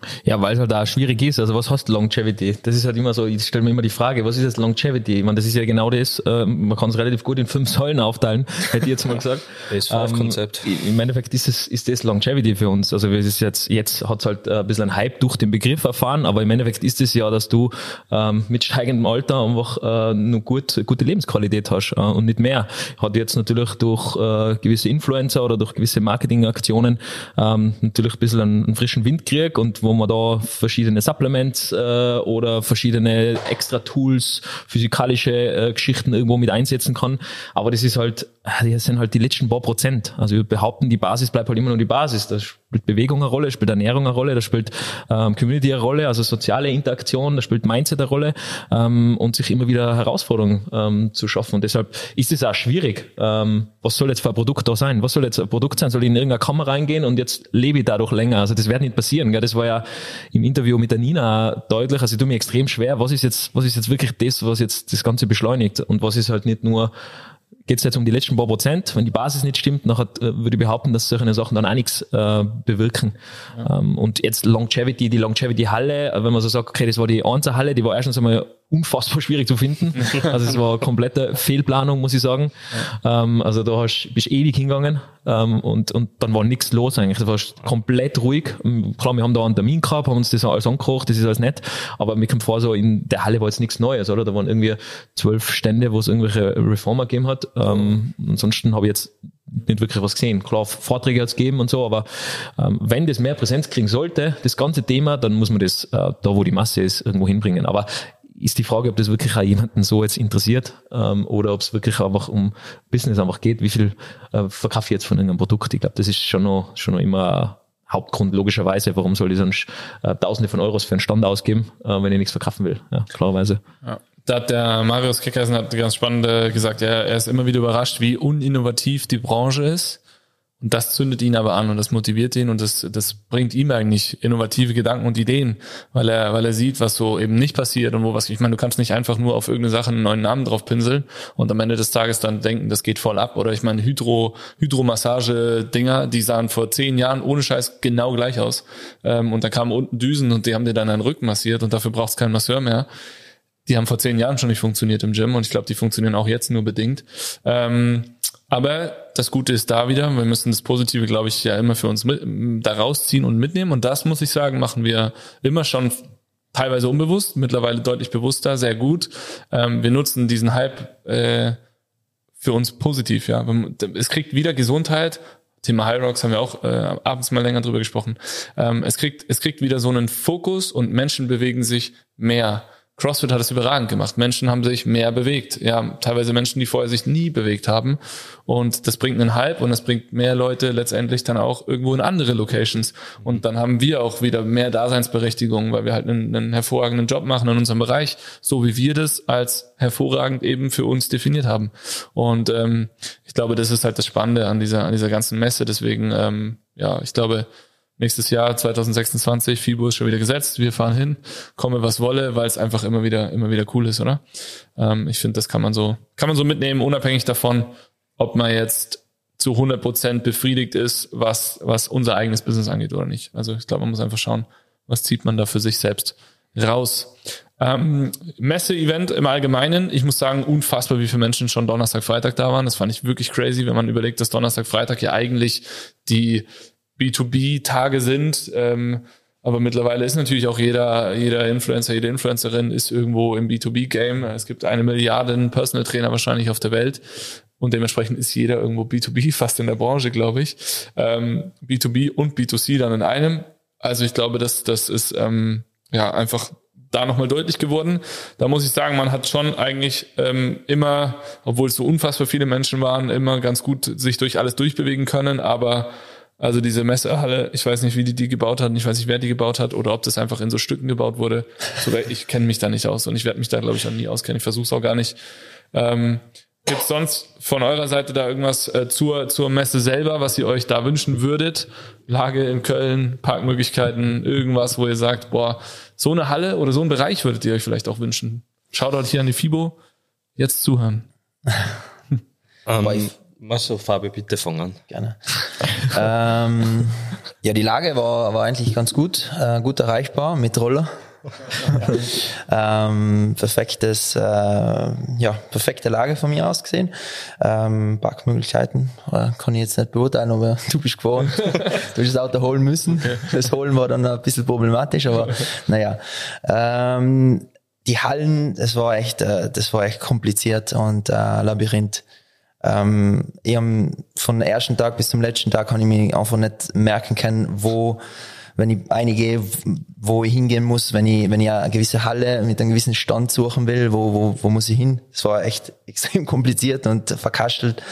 Ja, weil es halt auch schwierig ist. Also was heißt Longevity? Das ist halt immer so, ich stelle mir immer die Frage, was ist das Longevity? Ich meine, das ist ja genau das, äh, man kann es relativ gut in fünf Säulen aufteilen, hätte ich jetzt mal gesagt. Das ähm, Konzept. Im Endeffekt ist es, ist das Longevity für uns. Also es ist jetzt, jetzt hat es halt ein bisschen ein Hype durch den Begriff erfahren, aber im Endeffekt ist es ja, dass du ähm, mit steigendem Alter einfach äh, nur gut, gute Lebensqualität hast äh, und nicht mehr. Hat jetzt natürlich durch äh, gewisse Influencer oder durch gewisse Marketingaktionen ähm, natürlich ein bisschen einen, einen frischen Wind gekriegt und wo man da verschiedene Supplements äh, oder verschiedene Extra-Tools, physikalische äh, Geschichten irgendwo mit einsetzen kann. Aber das ist halt, das sind halt die letzten paar Prozent. Also wir behaupten, die Basis bleibt halt immer nur die Basis. Da spielt Bewegung eine Rolle, da spielt Ernährung eine Rolle, da spielt ähm, Community eine Rolle, also soziale Interaktion, da spielt Mindset eine Rolle ähm, und sich immer wieder Herausforderungen ähm, zu schaffen. Und deshalb ist es auch schwierig. Ähm, was soll jetzt für ein Produkt da sein? Was soll jetzt ein Produkt sein? Soll ich in irgendeine Kammer reingehen und jetzt lebe ich dadurch länger? Also das wird nicht passieren. Gell? Das war ja im Interview mit der Nina deutlich. Also ich tue mir extrem schwer. Was ist jetzt, was ist jetzt wirklich das, was jetzt das Ganze beschleunigt? Und was ist halt nicht nur, geht es jetzt um die letzten paar Prozent. Wenn die Basis nicht stimmt, nachher äh, würde ich behaupten, dass solche Sachen dann auch nichts äh, bewirken. Ja. Ähm, und jetzt Longevity, die Longevity-Halle, wenn man so sagt, okay, das war die Einser-Halle, die war erstens einmal unfassbar schwierig zu finden. Also es war eine komplette Fehlplanung, muss ich sagen. Ja. Ähm, also da hast, bist ewig hingegangen ähm, und, und dann war nichts los eigentlich. Das war komplett ruhig. Klar, wir haben da einen Termin gehabt, haben uns das alles angekocht, das ist alles nett, aber mir kommt vor, so in der Halle war jetzt nichts Neues, oder? Da waren irgendwie zwölf Stände, wo es irgendwelche Reformer gegeben hat. Ähm, ansonsten habe ich jetzt nicht wirklich was gesehen. Klar, Vorträge hat es gegeben und so, aber ähm, wenn das mehr Präsenz kriegen sollte, das ganze Thema, dann muss man das äh, da, wo die Masse ist, irgendwo hinbringen. Aber ist die Frage, ob das wirklich auch jemanden so jetzt interessiert ähm, oder ob es wirklich einfach um Business einfach geht. Wie viel äh, verkaufe ich jetzt von irgendeinem Produkt? Ich glaube, das ist schon noch, schon noch immer ein Hauptgrund, logischerweise. Warum soll ich sonst äh, Tausende von Euros für einen Stand ausgeben, äh, wenn ich nichts verkaufen will? Ja, klarerweise. Ja. Da hat der Marius Kickeisen hat ganz spannend gesagt, ja, er ist immer wieder überrascht, wie uninnovativ die Branche ist. Und das zündet ihn aber an und das motiviert ihn und das, das bringt ihm eigentlich innovative Gedanken und Ideen, weil er, weil er sieht, was so eben nicht passiert und wo was, ich meine, du kannst nicht einfach nur auf irgendeine Sache einen neuen Namen drauf pinseln und am Ende des Tages dann denken, das geht voll ab. Oder ich meine, Hydro, Hydromassage-Dinger, die sahen vor zehn Jahren ohne Scheiß genau gleich aus. Und da kamen unten Düsen und die haben dir dann einen Rücken massiert und dafür brauchst du keinen Masseur mehr. Die haben vor zehn Jahren schon nicht funktioniert im Gym und ich glaube, die funktionieren auch jetzt nur bedingt. Ähm, aber das Gute ist da wieder, wir müssen das Positive, glaube ich, ja immer für uns mit, da rausziehen und mitnehmen und das, muss ich sagen, machen wir immer schon teilweise unbewusst, mittlerweile deutlich bewusster, sehr gut. Ähm, wir nutzen diesen Hype äh, für uns positiv. Ja, es kriegt wieder Gesundheit. Thema High Rocks haben wir auch äh, abends mal länger drüber gesprochen. Ähm, es kriegt es kriegt wieder so einen Fokus und Menschen bewegen sich mehr. CrossFit hat es überragend gemacht. Menschen haben sich mehr bewegt. Ja, teilweise Menschen, die vorher sich nie bewegt haben. Und das bringt einen Hype und das bringt mehr Leute letztendlich dann auch irgendwo in andere Locations. Und dann haben wir auch wieder mehr Daseinsberechtigung, weil wir halt einen, einen hervorragenden Job machen in unserem Bereich, so wie wir das als hervorragend eben für uns definiert haben. Und ähm, ich glaube, das ist halt das Spannende an dieser an dieser ganzen Messe. Deswegen, ähm, ja, ich glaube, nächstes Jahr, zwanzig sechsundzwanzig, FIBO ist schon wieder gesetzt. Wir fahren hin, komme was wolle, weil es einfach immer wieder, immer wieder cool ist, oder? Ähm, ich finde, das kann man so, kann man so mitnehmen, unabhängig davon, ob man jetzt zu hundert Prozent befriedigt ist, was, was unser eigenes Business angeht oder nicht. Also ich glaube, man muss einfach schauen, was zieht man da für sich selbst raus. Ähm, Messe-Event im Allgemeinen, ich muss sagen, unfassbar, wie viele Menschen schon Donnerstag, Freitag da waren. Das fand ich wirklich crazy, wenn man überlegt, dass Donnerstag, Freitag ja eigentlich die B zwei B-Tage sind, ähm, aber mittlerweile ist natürlich auch jeder jeder Influencer, jede Influencerin ist irgendwo im B zwei B-Game. Es gibt eine Milliarde Personal Trainer wahrscheinlich auf der Welt und dementsprechend ist jeder irgendwo B zwei B, fast in der Branche, glaube ich. Ähm, B zwei B und B zwei C dann in einem. Also ich glaube, das das ist ähm, ja einfach da nochmal deutlich geworden. Da muss ich sagen, man hat schon eigentlich ähm, immer, obwohl es so unfassbar viele Menschen waren, immer ganz gut sich durch alles durchbewegen können, aber also diese Messehalle, ich weiß nicht, wie die die gebaut hat, ich weiß nicht, wer die gebaut hat oder ob das einfach in so Stücken gebaut wurde. Sogar ich kenne mich da nicht aus und ich werde mich da, glaube ich, auch nie auskennen. Ich versuche es auch gar nicht. Ähm, Gibt es sonst von eurer Seite da irgendwas äh, zur zur Messe selber, was ihr euch da wünschen würdet? Lage in Köln, Parkmöglichkeiten, irgendwas, wo ihr sagt, boah, so eine Halle oder so einen Bereich würdet ihr euch vielleicht auch wünschen? Shoutout hier an die FIBO. Jetzt zuhören. Um. Machst du, Fabio, bitte fangen an. Gerne. ähm, ja, die Lage war, war eigentlich ganz gut, äh, gut erreichbar mit Roller. ähm, perfektes, äh, ja, perfekte Lage von mir aus gesehen. Ähm, Parkmöglichkeiten äh, kann ich jetzt nicht beurteilen, aber du bist gefahren. Du hast das Auto holen müssen. Das Holen war dann ein bisschen problematisch, aber naja. Ähm, die Hallen, das war echt, äh, das war echt kompliziert und äh, Labyrinth. Ähm, ich hab von dem ersten Tag bis zum letzten Tag kann ich mich einfach nicht merken können, wo, wenn ich einige, wo ich hingehen muss, wenn ich, wenn ich eine gewisse Halle mit einem gewissen Stand suchen will, wo, wo, wo muss ich hin? Es war echt extrem kompliziert und verkastelt.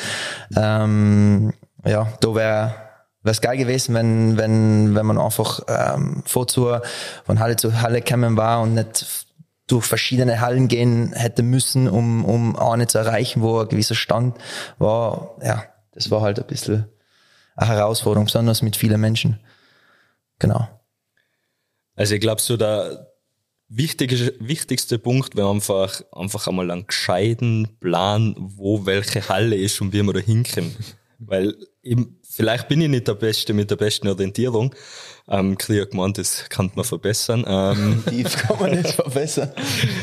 Ähm, ja, da wäre, wäre es geil gewesen, wenn, wenn, wenn man einfach, ähm, vorzu, von Halle zu Halle gekommen war und nicht durch verschiedene Hallen gehen hätte müssen, um, um eine zu erreichen, wo ein gewisser Stand war. Ja, das war halt ein bisschen eine Herausforderung, besonders mit vielen Menschen. Genau. Also ich glaube, so der wichtige, wichtigste Punkt wäre einfach, einfach einmal einen gescheiten Plan, wo welche Halle ist und wie wir da hinkommen. Weil eben, vielleicht bin ich nicht der Beste mit der besten Orientierung. Ähm, Krieg gemeint, das kann man verbessern. Ähm, Tief kann man nicht verbessern.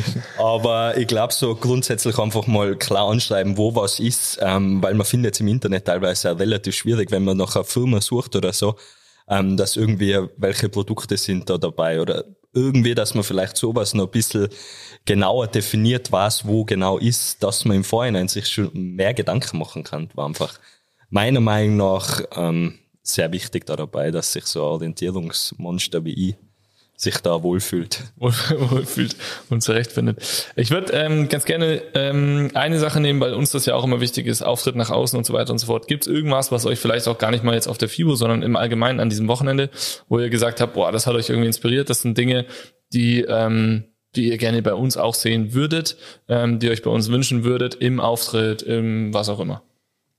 aber ich glaube, so grundsätzlich einfach mal klar anschreiben, wo was ist, ähm, weil man findet es im Internet teilweise auch relativ schwierig, wenn man nach einer Firma sucht oder so, ähm, dass irgendwie, welche Produkte sind da dabei oder irgendwie, dass man vielleicht sowas noch ein bisschen genauer definiert, was wo genau ist, dass man im Vorhinein sich schon mehr Gedanken machen kann, war einfach meiner Meinung nach ähm, sehr wichtig da dabei, dass sich so ein Orientierungsmonster wie ich sich da wohlfühlt. wohlfühlt und zurechtfindet. Ich würde ähm, ganz gerne ähm, eine Sache nehmen, weil uns das ja auch immer wichtig ist, Auftritt nach außen und so weiter und so fort. Gibt es irgendwas, was euch vielleicht auch gar nicht mal jetzt auf der FIBO, sondern im Allgemeinen an diesem Wochenende, wo ihr gesagt habt, boah, das hat euch irgendwie inspiriert, das sind Dinge, die ähm, die ihr gerne bei uns auch sehen würdet, ähm, die ihr euch bei uns wünschen würdet, im Auftritt, im was auch immer?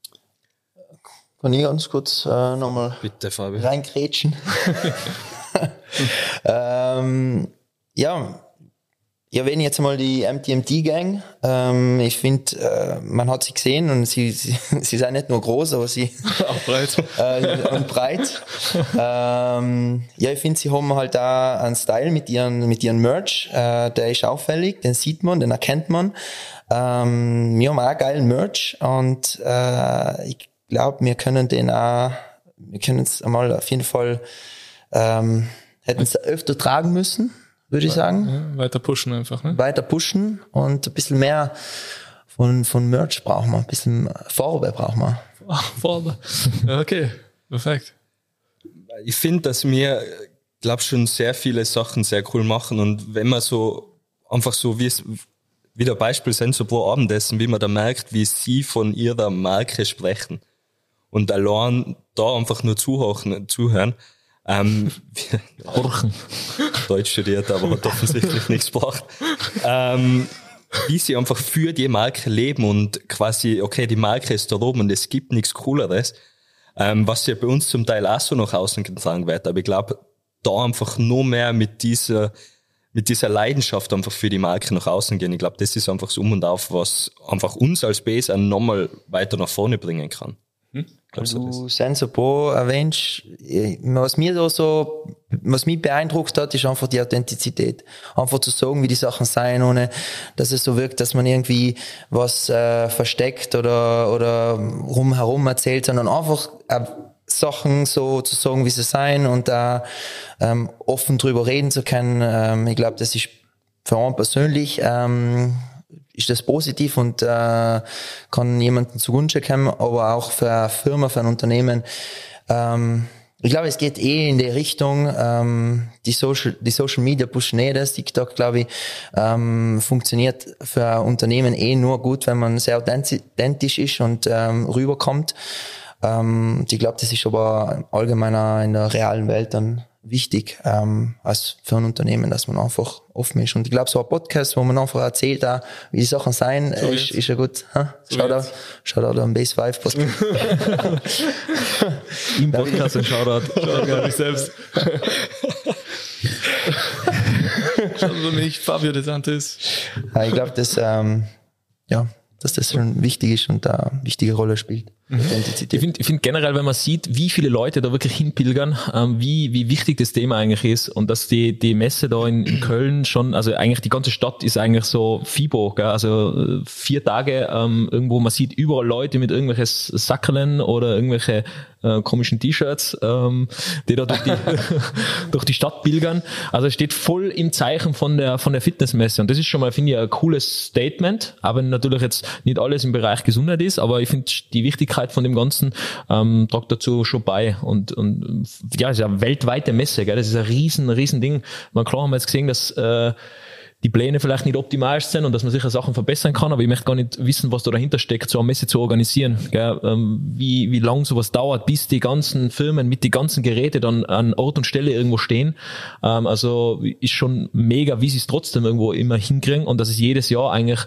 Kann ich ganz kurz äh, nochmal Bitte, Fabi. reingrätschen? ähm, ja, ich erwähne jetzt mal die M T M T-Gang. Ähm, ich finde, äh, man hat sie gesehen und sie, sie, sie sind nicht nur groß, aber sie auch breit. äh, und breit. ähm, ja, ich finde, sie haben halt da einen Style mit ihren, mit ihren Merch. Äh, der ist auffällig, den sieht man, den erkennt man. Ähm, wir haben auch geilen Merch und äh, ich glaube, wir können den auch, wir können es einmal auf jeden Fall, ähm, hätten es öfter tragen müssen, würde ich sagen. Ja, weiter pushen einfach, ne? Weiter pushen und ein bisschen mehr von, von Merch brauchen wir, ein bisschen Farbe brauchen wir. Ach, Farbe. Okay, perfekt. Ich finde, dass wir, glaube schon sehr viele Sachen sehr cool machen und wenn man so, einfach so wie es, wie der Beispiel sind, so pro Abendessen, wie man da merkt, wie sie von ihrer Marke sprechen. Und allein da einfach nur zuhören, zuhören. Ähm, Horchen. Deutsch studiert, aber hat offensichtlich nichts gebracht. Ähm, wie sie einfach für die Marke leben und quasi, okay, die Marke ist da oben und es gibt nichts Cooleres, ähm, was ja bei uns zum Teil auch so nach außen getragen wird. Aber ich glaube, da einfach nur mehr mit dieser, mit dieser Leidenschaft einfach für die Marke nach außen gehen. Ich glaube, das ist einfach so um und auf, was einfach uns als Base auch nochmal weiter nach vorne bringen kann. Hm? Du Sensopo erwähnst, was mir so, so, was mich beeindruckt hat, ist einfach die Authentizität. Einfach zu sagen, wie die Sachen sein, ohne, dass es so wirkt, dass man irgendwie was äh, versteckt oder, oder rumherum erzählt, sondern einfach äh, Sachen so zu sagen, wie sie sein und da ähm, offen drüber reden zu können. Ähm, ich glaube, das ist für einen persönlich ähm, ist das positiv und äh, kann jemanden zugunsten kommen, aber auch für eine Firma, für ein Unternehmen. Ähm, ich glaube, es geht eh in die Richtung, ähm, die Social, die Social Media pushen eh das. TikTok, glaube ich, ähm, funktioniert für ein Unternehmen eh nur gut, wenn man sehr authentisch ist und ähm, rüberkommt. Ähm, ich glaube, das ist aber allgemeiner in der realen Welt dann wichtig, ähm, als für ein Unternehmen, dass man einfach offen ist. Und ich glaube, so ein Podcast, wo man einfach erzählt, auch, wie die Sachen sein, so ist, ist ja gut. So Shoutout, Shoutout an Base five Podcast. Im Podcast ein Shoutout. Shoutout an mich selbst. Shoutout an mich, Fabio De Santis. Ja, ich glaube, dass, ähm, ja, dass das schon wichtig ist und da eine wichtige Rolle spielt. Authentizität. Ich finde ich find generell, wenn man sieht, wie viele Leute da wirklich hinpilgern, ähm, wie, wie wichtig das Thema eigentlich ist und dass die, die Messe da in, in Köln schon, also eigentlich die ganze Stadt ist eigentlich so FIBO, gell? Also vier Tage ähm, irgendwo, man sieht überall Leute mit irgendwelchen Sackerlen oder irgendwelche äh, komischen T-Shirts, ähm, die da durch die, durch die Stadt pilgern. Also es steht voll im Zeichen von der, von der Fitnessmesse und das ist schon mal, finde ich, ein cooles Statement, aber natürlich jetzt nicht alles im Bereich Gesundheit ist, aber ich finde die Wichtigkeit von dem Ganzen ähm, tragt dazu schon bei und, und ja, es ist eine weltweite Messe, gell? Das ist ein riesen, riesen Ding. Man, klar haben wir jetzt gesehen, dass äh, die Pläne vielleicht nicht optimal sind und dass man sicher Sachen verbessern kann, aber ich möchte gar nicht wissen, was da dahinter steckt, so eine Messe zu organisieren, gell? Ähm, wie, wie lang sowas dauert, bis die ganzen Firmen mit die ganzen Geräte dann an Ort und Stelle irgendwo stehen. Ähm, also ist schon mega, wie sie es trotzdem irgendwo immer hinkriegen und dass es jedes Jahr eigentlich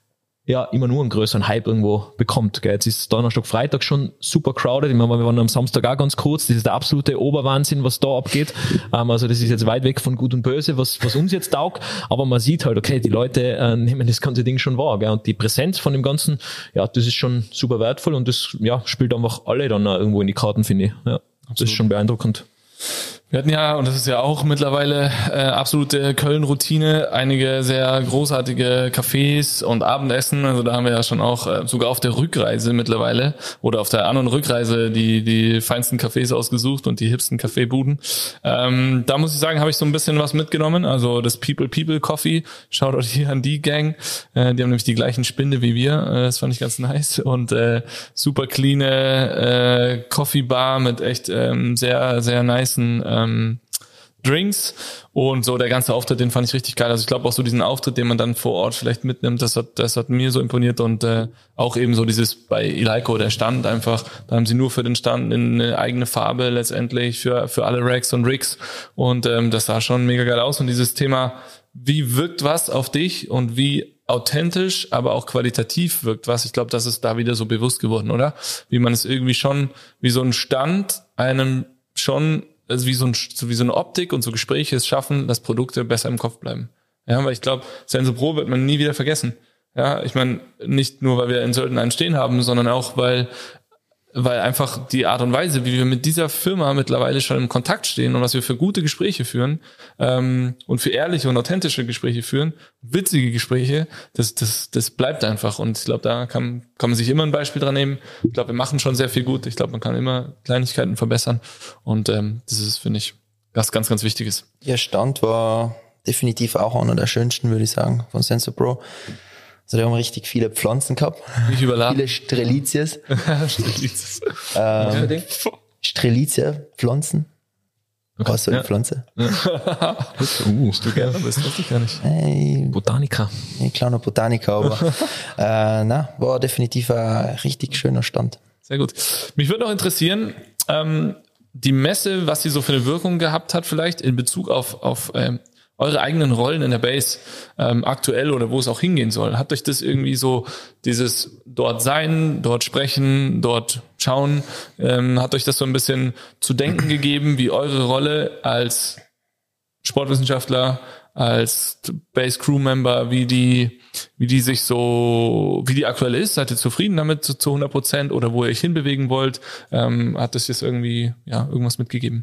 ja immer nur einen größeren Hype irgendwo bekommt. Gell. Jetzt ist Donnerstag, Freitag schon super crowded. Ich meine, wir waren am Samstag auch ganz kurz. Das ist der absolute Oberwahnsinn, was da abgeht. Ähm, also das ist jetzt weit weg von Gut und Böse, was, was uns jetzt taugt. Aber man sieht halt, okay, die Leute äh, nehmen das ganze Ding schon wahr. Gell. Und die Präsenz von dem Ganzen, ja, das ist schon super wertvoll und das ja spielt einfach alle dann auch irgendwo in die Karten, finde ich. Ja, das ist schon beeindruckend. Wir hatten ja, und das ist ja auch mittlerweile äh, absolute Köln-Routine, einige sehr großartige Cafés und Abendessen. Also da haben wir ja schon auch äh, sogar auf der Rückreise mittlerweile oder auf der An- und Rückreise die die feinsten Cafés ausgesucht und die hipsten Kaffeebuden. Ähm, da muss ich sagen, habe ich so ein bisschen was mitgenommen. Also das People People Coffee, schaut euch hier an die Gang. Äh, die haben nämlich die gleichen Spinde wie wir. Äh, das fand ich ganz nice. Und äh, super cleane äh, Coffee Bar mit echt ähm, sehr, sehr nicen ähm, Drinks und so der ganze Auftritt, den fand ich richtig geil. Also ich glaube auch so diesen Auftritt, den man dann vor Ort vielleicht mitnimmt, das hat das hat mir so imponiert und äh, auch eben so dieses bei Eleiko, der Stand einfach, da haben sie nur für den Stand eine eigene Farbe letztendlich für für alle Racks und Rigs und ähm, das sah schon mega geil aus und dieses Thema, wie wirkt was auf dich und wie authentisch, aber auch qualitativ wirkt was. Ich glaube, das ist da wieder so bewusst geworden, oder? Wie man es irgendwie schon, wie so ein Stand einem schon, also wie so, ein, so wie so eine Optik und so Gespräche es schaffen, dass Produkte besser im Kopf bleiben. Ja, weil ich glaube, Sensopro wird man nie wieder vergessen. Ja, ich meine, nicht nur, weil wir in Sölden einen stehen haben, sondern auch, weil weil einfach die Art und Weise, wie wir mit dieser Firma mittlerweile schon im Kontakt stehen und was wir für gute Gespräche führen ähm, und für ehrliche und authentische Gespräche führen, witzige Gespräche, das das das bleibt einfach. Und ich glaube, da kann kann man sich immer ein Beispiel dran nehmen. Ich glaube, wir machen schon sehr viel gut. Ich glaube, man kann immer Kleinigkeiten verbessern. Und ähm, das ist, finde ich, was ganz, ganz Wichtiges. Ihr Stand war definitiv auch einer der schönsten, würde ich sagen, von Sensopro. Also, die haben richtig viele Pflanzen gehabt. Nicht überladen. Viele Strelitias. Strelitias. ähm, Strelitia, Pflanzen. Okay. Was so eine Ja. Pflanze? uh, Du gerne, aber das wusste ich gar nicht. Hey, Botanica. ein kleiner Botaniker, aber äh, na, war definitiv ein richtig schöner Stand. Sehr gut. Mich würde noch interessieren, ähm, die Messe, was sie so für eine Wirkung gehabt hat vielleicht in Bezug auf auf ähm, eure eigenen Rollen in der Base ähm, aktuell oder wo es auch hingehen soll. Hat euch das irgendwie so dieses dort sein, dort sprechen, dort schauen, ähm, hat euch das so ein bisschen zu denken gegeben, wie eure Rolle als Sportwissenschaftler, als Base Crew Member, wie die wie die sich so, wie die aktuell ist? Seid ihr zufrieden damit zu, zu hundert Prozent oder wo ihr euch hinbewegen wollt? Ähm, hat das jetzt irgendwie ja irgendwas mitgegeben?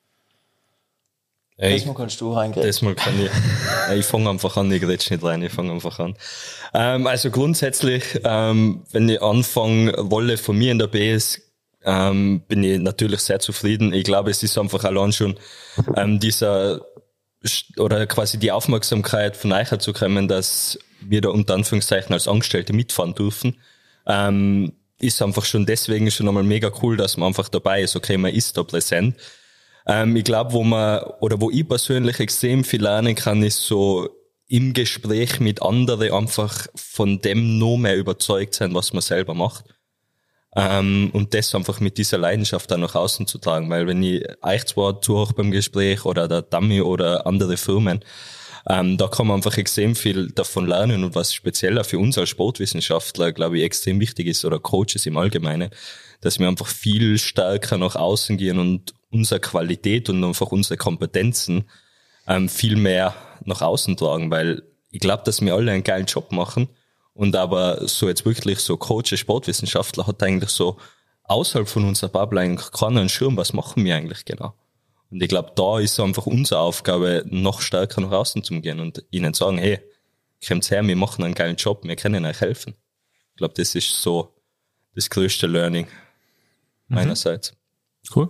Ey, Das mal kannst du reingehen. Das mal kann ich. Ey, ich fange einfach an, ich grätsch nicht rein, ich fange einfach an. Ähm, also grundsätzlich, ähm, wenn ich anfangen wolle von mir in der Base, ähm, bin ich natürlich sehr zufrieden. Ich glaube, es ist einfach allein schon ähm, dieser oder quasi die Aufmerksamkeit von euch zu kommen, dass wir da unter Anführungszeichen als Angestellte mitfahren dürfen. Ähm, ist einfach schon deswegen schon einmal mega cool, dass man einfach dabei ist. Okay, man ist da präsent. Ähm, ich glaube, wo man, oder wo ich persönlich extrem viel lernen kann, ist so im Gespräch mit anderen einfach von dem noch mehr überzeugt sein, was man selber macht. Ähm, und das einfach mit dieser Leidenschaft dann nach außen zu tragen, weil wenn ich euch zwar zuhöre beim Gespräch oder der Dummy oder andere Firmen, ähm, da kann man einfach extrem viel davon lernen und was spezieller für uns als Sportwissenschaftler, glaube ich, extrem wichtig ist oder Coaches im Allgemeinen, dass wir einfach viel stärker nach außen gehen und unsere Qualität und einfach unsere Kompetenzen ähm, viel mehr nach außen tragen, weil ich glaube, dass wir alle einen geilen Job machen und aber so jetzt wirklich so Coach, Sportwissenschaftler hat eigentlich so außerhalb von unserer Bubble eigentlich keiner einen Schirm, was machen wir eigentlich genau. Und ich glaube, da ist einfach unsere Aufgabe, noch stärker nach außen zu gehen und ihnen sagen, hey, kommt her, wir machen einen geilen Job, wir können euch helfen. Ich glaube, das ist so das größte Learning mhm. meinerseits. Cool.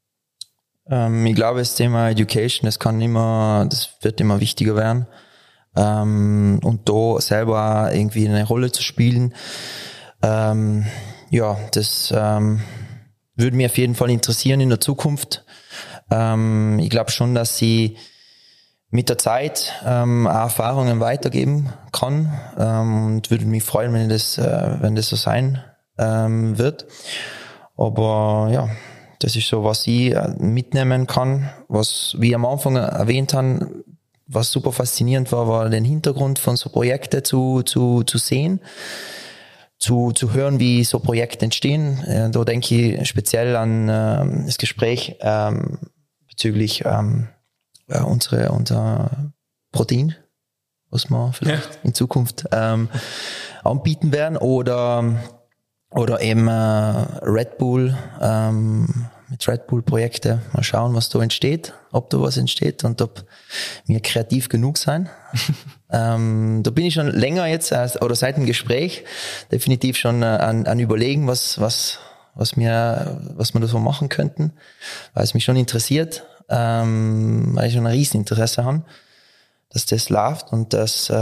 Ähm, ich glaube, das Thema Education, das kann immer, das wird immer wichtiger werden. Ähm, und da selber irgendwie eine Rolle zu spielen, ähm, ja, das ähm, würde mich auf jeden Fall interessieren in der Zukunft. Ähm, ich glaube schon, dass sie mit der Zeit ähm, auch Erfahrungen weitergeben kann ähm, und würde mich freuen, wenn das, äh, wenn das so sein ähm, wird. Aber ja, das ist so, was ich mitnehmen kann, was, wie ich am Anfang erwähnt habe, was super faszinierend war, war den Hintergrund von so Projekten zu, zu, zu sehen, zu, zu hören, wie so Projekte entstehen. Äh, da denke ich speziell an äh, das Gespräch ähm, bezüglich ähm, äh, unsere, unser Protein, was wir vielleicht ja. in Zukunft ähm, anbieten werden, oder oder eben äh, Red Bull, ähm, mit Red Bull Projekte. Mal schauen, was da entsteht, ob da was entsteht und ob wir kreativ genug sein. ähm, da bin ich schon länger jetzt, äh, oder seit dem Gespräch, definitiv schon äh, an, an überlegen, was was was wir was wir da so machen könnten, weil es mich schon interessiert, ähm, weil ich schon ein Rieseninteresse habe, dass das läuft und dass, äh,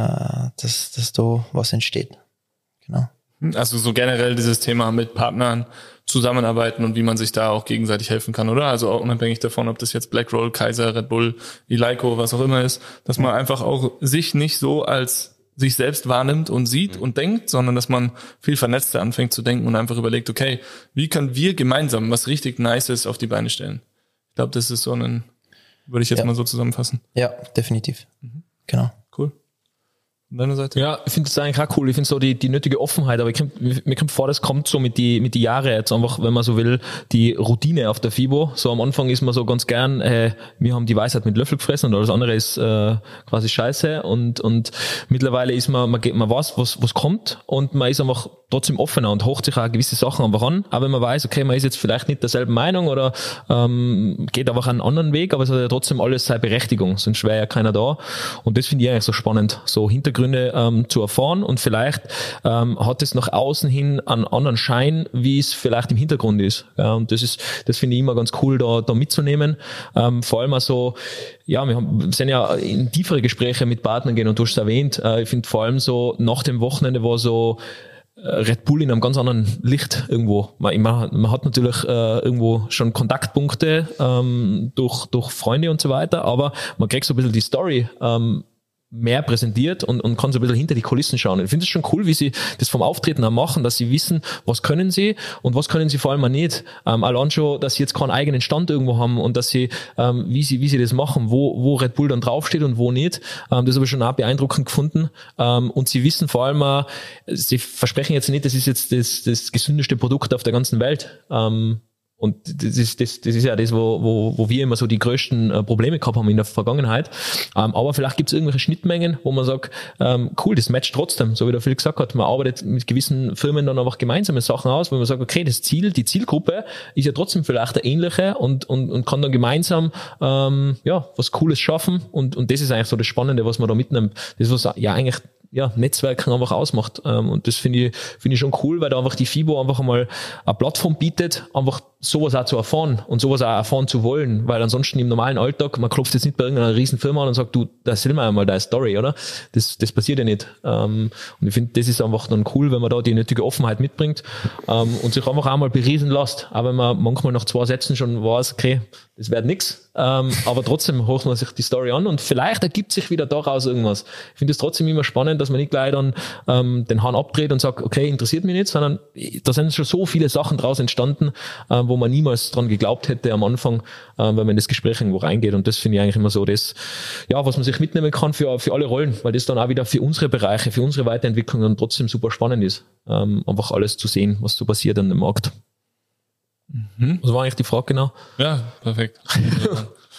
dass, dass da was entsteht. Genau. Also so generell dieses Thema mit Partnern zusammenarbeiten und wie man sich da auch gegenseitig helfen kann, oder? Also auch unabhängig davon, ob das jetzt Blackroll, Kaiser, Red Bull, Eleiko, was auch immer ist, dass man einfach auch sich nicht so als sich selbst wahrnimmt und sieht und denkt, sondern dass man viel vernetzter anfängt zu denken und einfach überlegt, okay, wie können wir gemeinsam was richtig Nices auf die Beine stellen? Ich glaube, das ist so ein, würde ich jetzt ja. mal so zusammenfassen. Ja, definitiv. Mhm. Genau. Cool. Von deiner Seite? Ja, ich finde das eigentlich auch cool. Ich finde so die, die nötige Offenheit, aber ich komm, mir kommt vor, das kommt so mit die, mit die Jahre jetzt einfach, wenn man so will, die Routine auf der FIBO. So am Anfang ist man so ganz gern, äh, wir haben die Weisheit mit Löffel gefressen und alles andere ist äh, quasi scheiße und, und mittlerweile ist man, man, man weiß, was, was kommt und man ist einfach trotzdem offener und hocht sich auch gewisse Sachen einfach an, aber wenn man weiß, okay, man ist jetzt vielleicht nicht derselben Meinung oder ähm, geht einfach einen anderen Weg, aber es hat ja trotzdem alles seine Berechtigung, sonst wäre ja keiner da und das finde ich eigentlich so spannend, so Hintergründe ähm, zu erfahren und vielleicht ähm, hat es nach außen hin einen anderen Schein, wie es vielleicht im Hintergrund ist, ja, und das ist, das finde ich immer ganz cool, da, da mitzunehmen, ähm, vor allem also, ja, wir haben, wir sind ja in tiefere Gespräche mit Partnern gehen und du hast es erwähnt, äh, ich finde vor allem so, nach dem Wochenende war so Red Bull in einem ganz anderen Licht irgendwo. Man, man hat natürlich äh, irgendwo schon Kontaktpunkte ähm, durch, durch Freunde und so weiter, aber man kriegt so ein bisschen die Story ähm, mehr präsentiert und, und kann so ein bisschen hinter die Kulissen schauen. Ich finde es schon cool, wie sie das vom Auftreten her machen, dass sie wissen, was können sie und was können sie vor allem auch nicht. Ähm, allein schon, dass sie jetzt keinen eigenen Stand irgendwo haben und dass sie, ähm, wie sie, wie sie das machen, wo, wo Red Bull dann draufsteht und wo nicht. Ähm, das habe ich schon auch beeindruckend gefunden. Ähm, und sie wissen vor allem auch, sie versprechen jetzt nicht, das ist jetzt das, das gesündeste Produkt auf der ganzen Welt. Ähm, Und das ist, das, das ist ja das, wo, wo, wo wir immer so die größten äh, Probleme gehabt haben in der Vergangenheit. Ähm, aber vielleicht gibt es irgendwelche Schnittmengen, wo man sagt, ähm, cool, das matcht trotzdem, so wie der Phil gesagt hat. Man arbeitet mit gewissen Firmen dann einfach gemeinsame Sachen aus, wo man sagt, okay, das Ziel, die Zielgruppe ist ja trotzdem vielleicht eine ähnliche und, und, und kann dann gemeinsam ähm, ja was Cooles schaffen. Und, und das ist eigentlich so das Spannende, was man da mitnimmt. Das, was ja eigentlich ja, Netzwerken einfach ausmacht. Und das finde ich, finde ich schon cool, weil da einfach die FIBO einfach einmal eine Plattform bietet, einfach sowas auch zu erfahren und sowas auch erfahren zu wollen, weil ansonsten im normalen Alltag, man klopft jetzt nicht bei irgendeiner riesen Firma an und sagt, du, da erzähl mir einmal deine Story, oder? Das, das passiert ja nicht. Und ich finde, das ist einfach dann cool, wenn man da die nötige Offenheit mitbringt und sich einfach einmal beriesen lässt. Aber wenn man manchmal nach zwei Sätzen schon weiß, okay, das wird nix, aber trotzdem hört man sich die Story an und vielleicht ergibt sich wieder daraus irgendwas. Ich finde es trotzdem immer spannend, dass man nicht gleich dann ähm, den Hahn abdreht und sagt, okay, interessiert mich nicht, sondern da sind schon so viele Sachen draus entstanden, äh, wo man niemals dran geglaubt hätte am Anfang, äh, wenn man in das Gespräch irgendwo reingeht. Und das finde ich eigentlich immer so das, ja, was man sich mitnehmen kann für, für alle Rollen, weil das dann auch wieder für unsere Bereiche, für unsere Weiterentwicklung dann trotzdem super spannend ist, ähm, einfach alles zu sehen, was so passiert an dem Markt. Mhm. Was war eigentlich die Frage genau? Ja, perfekt.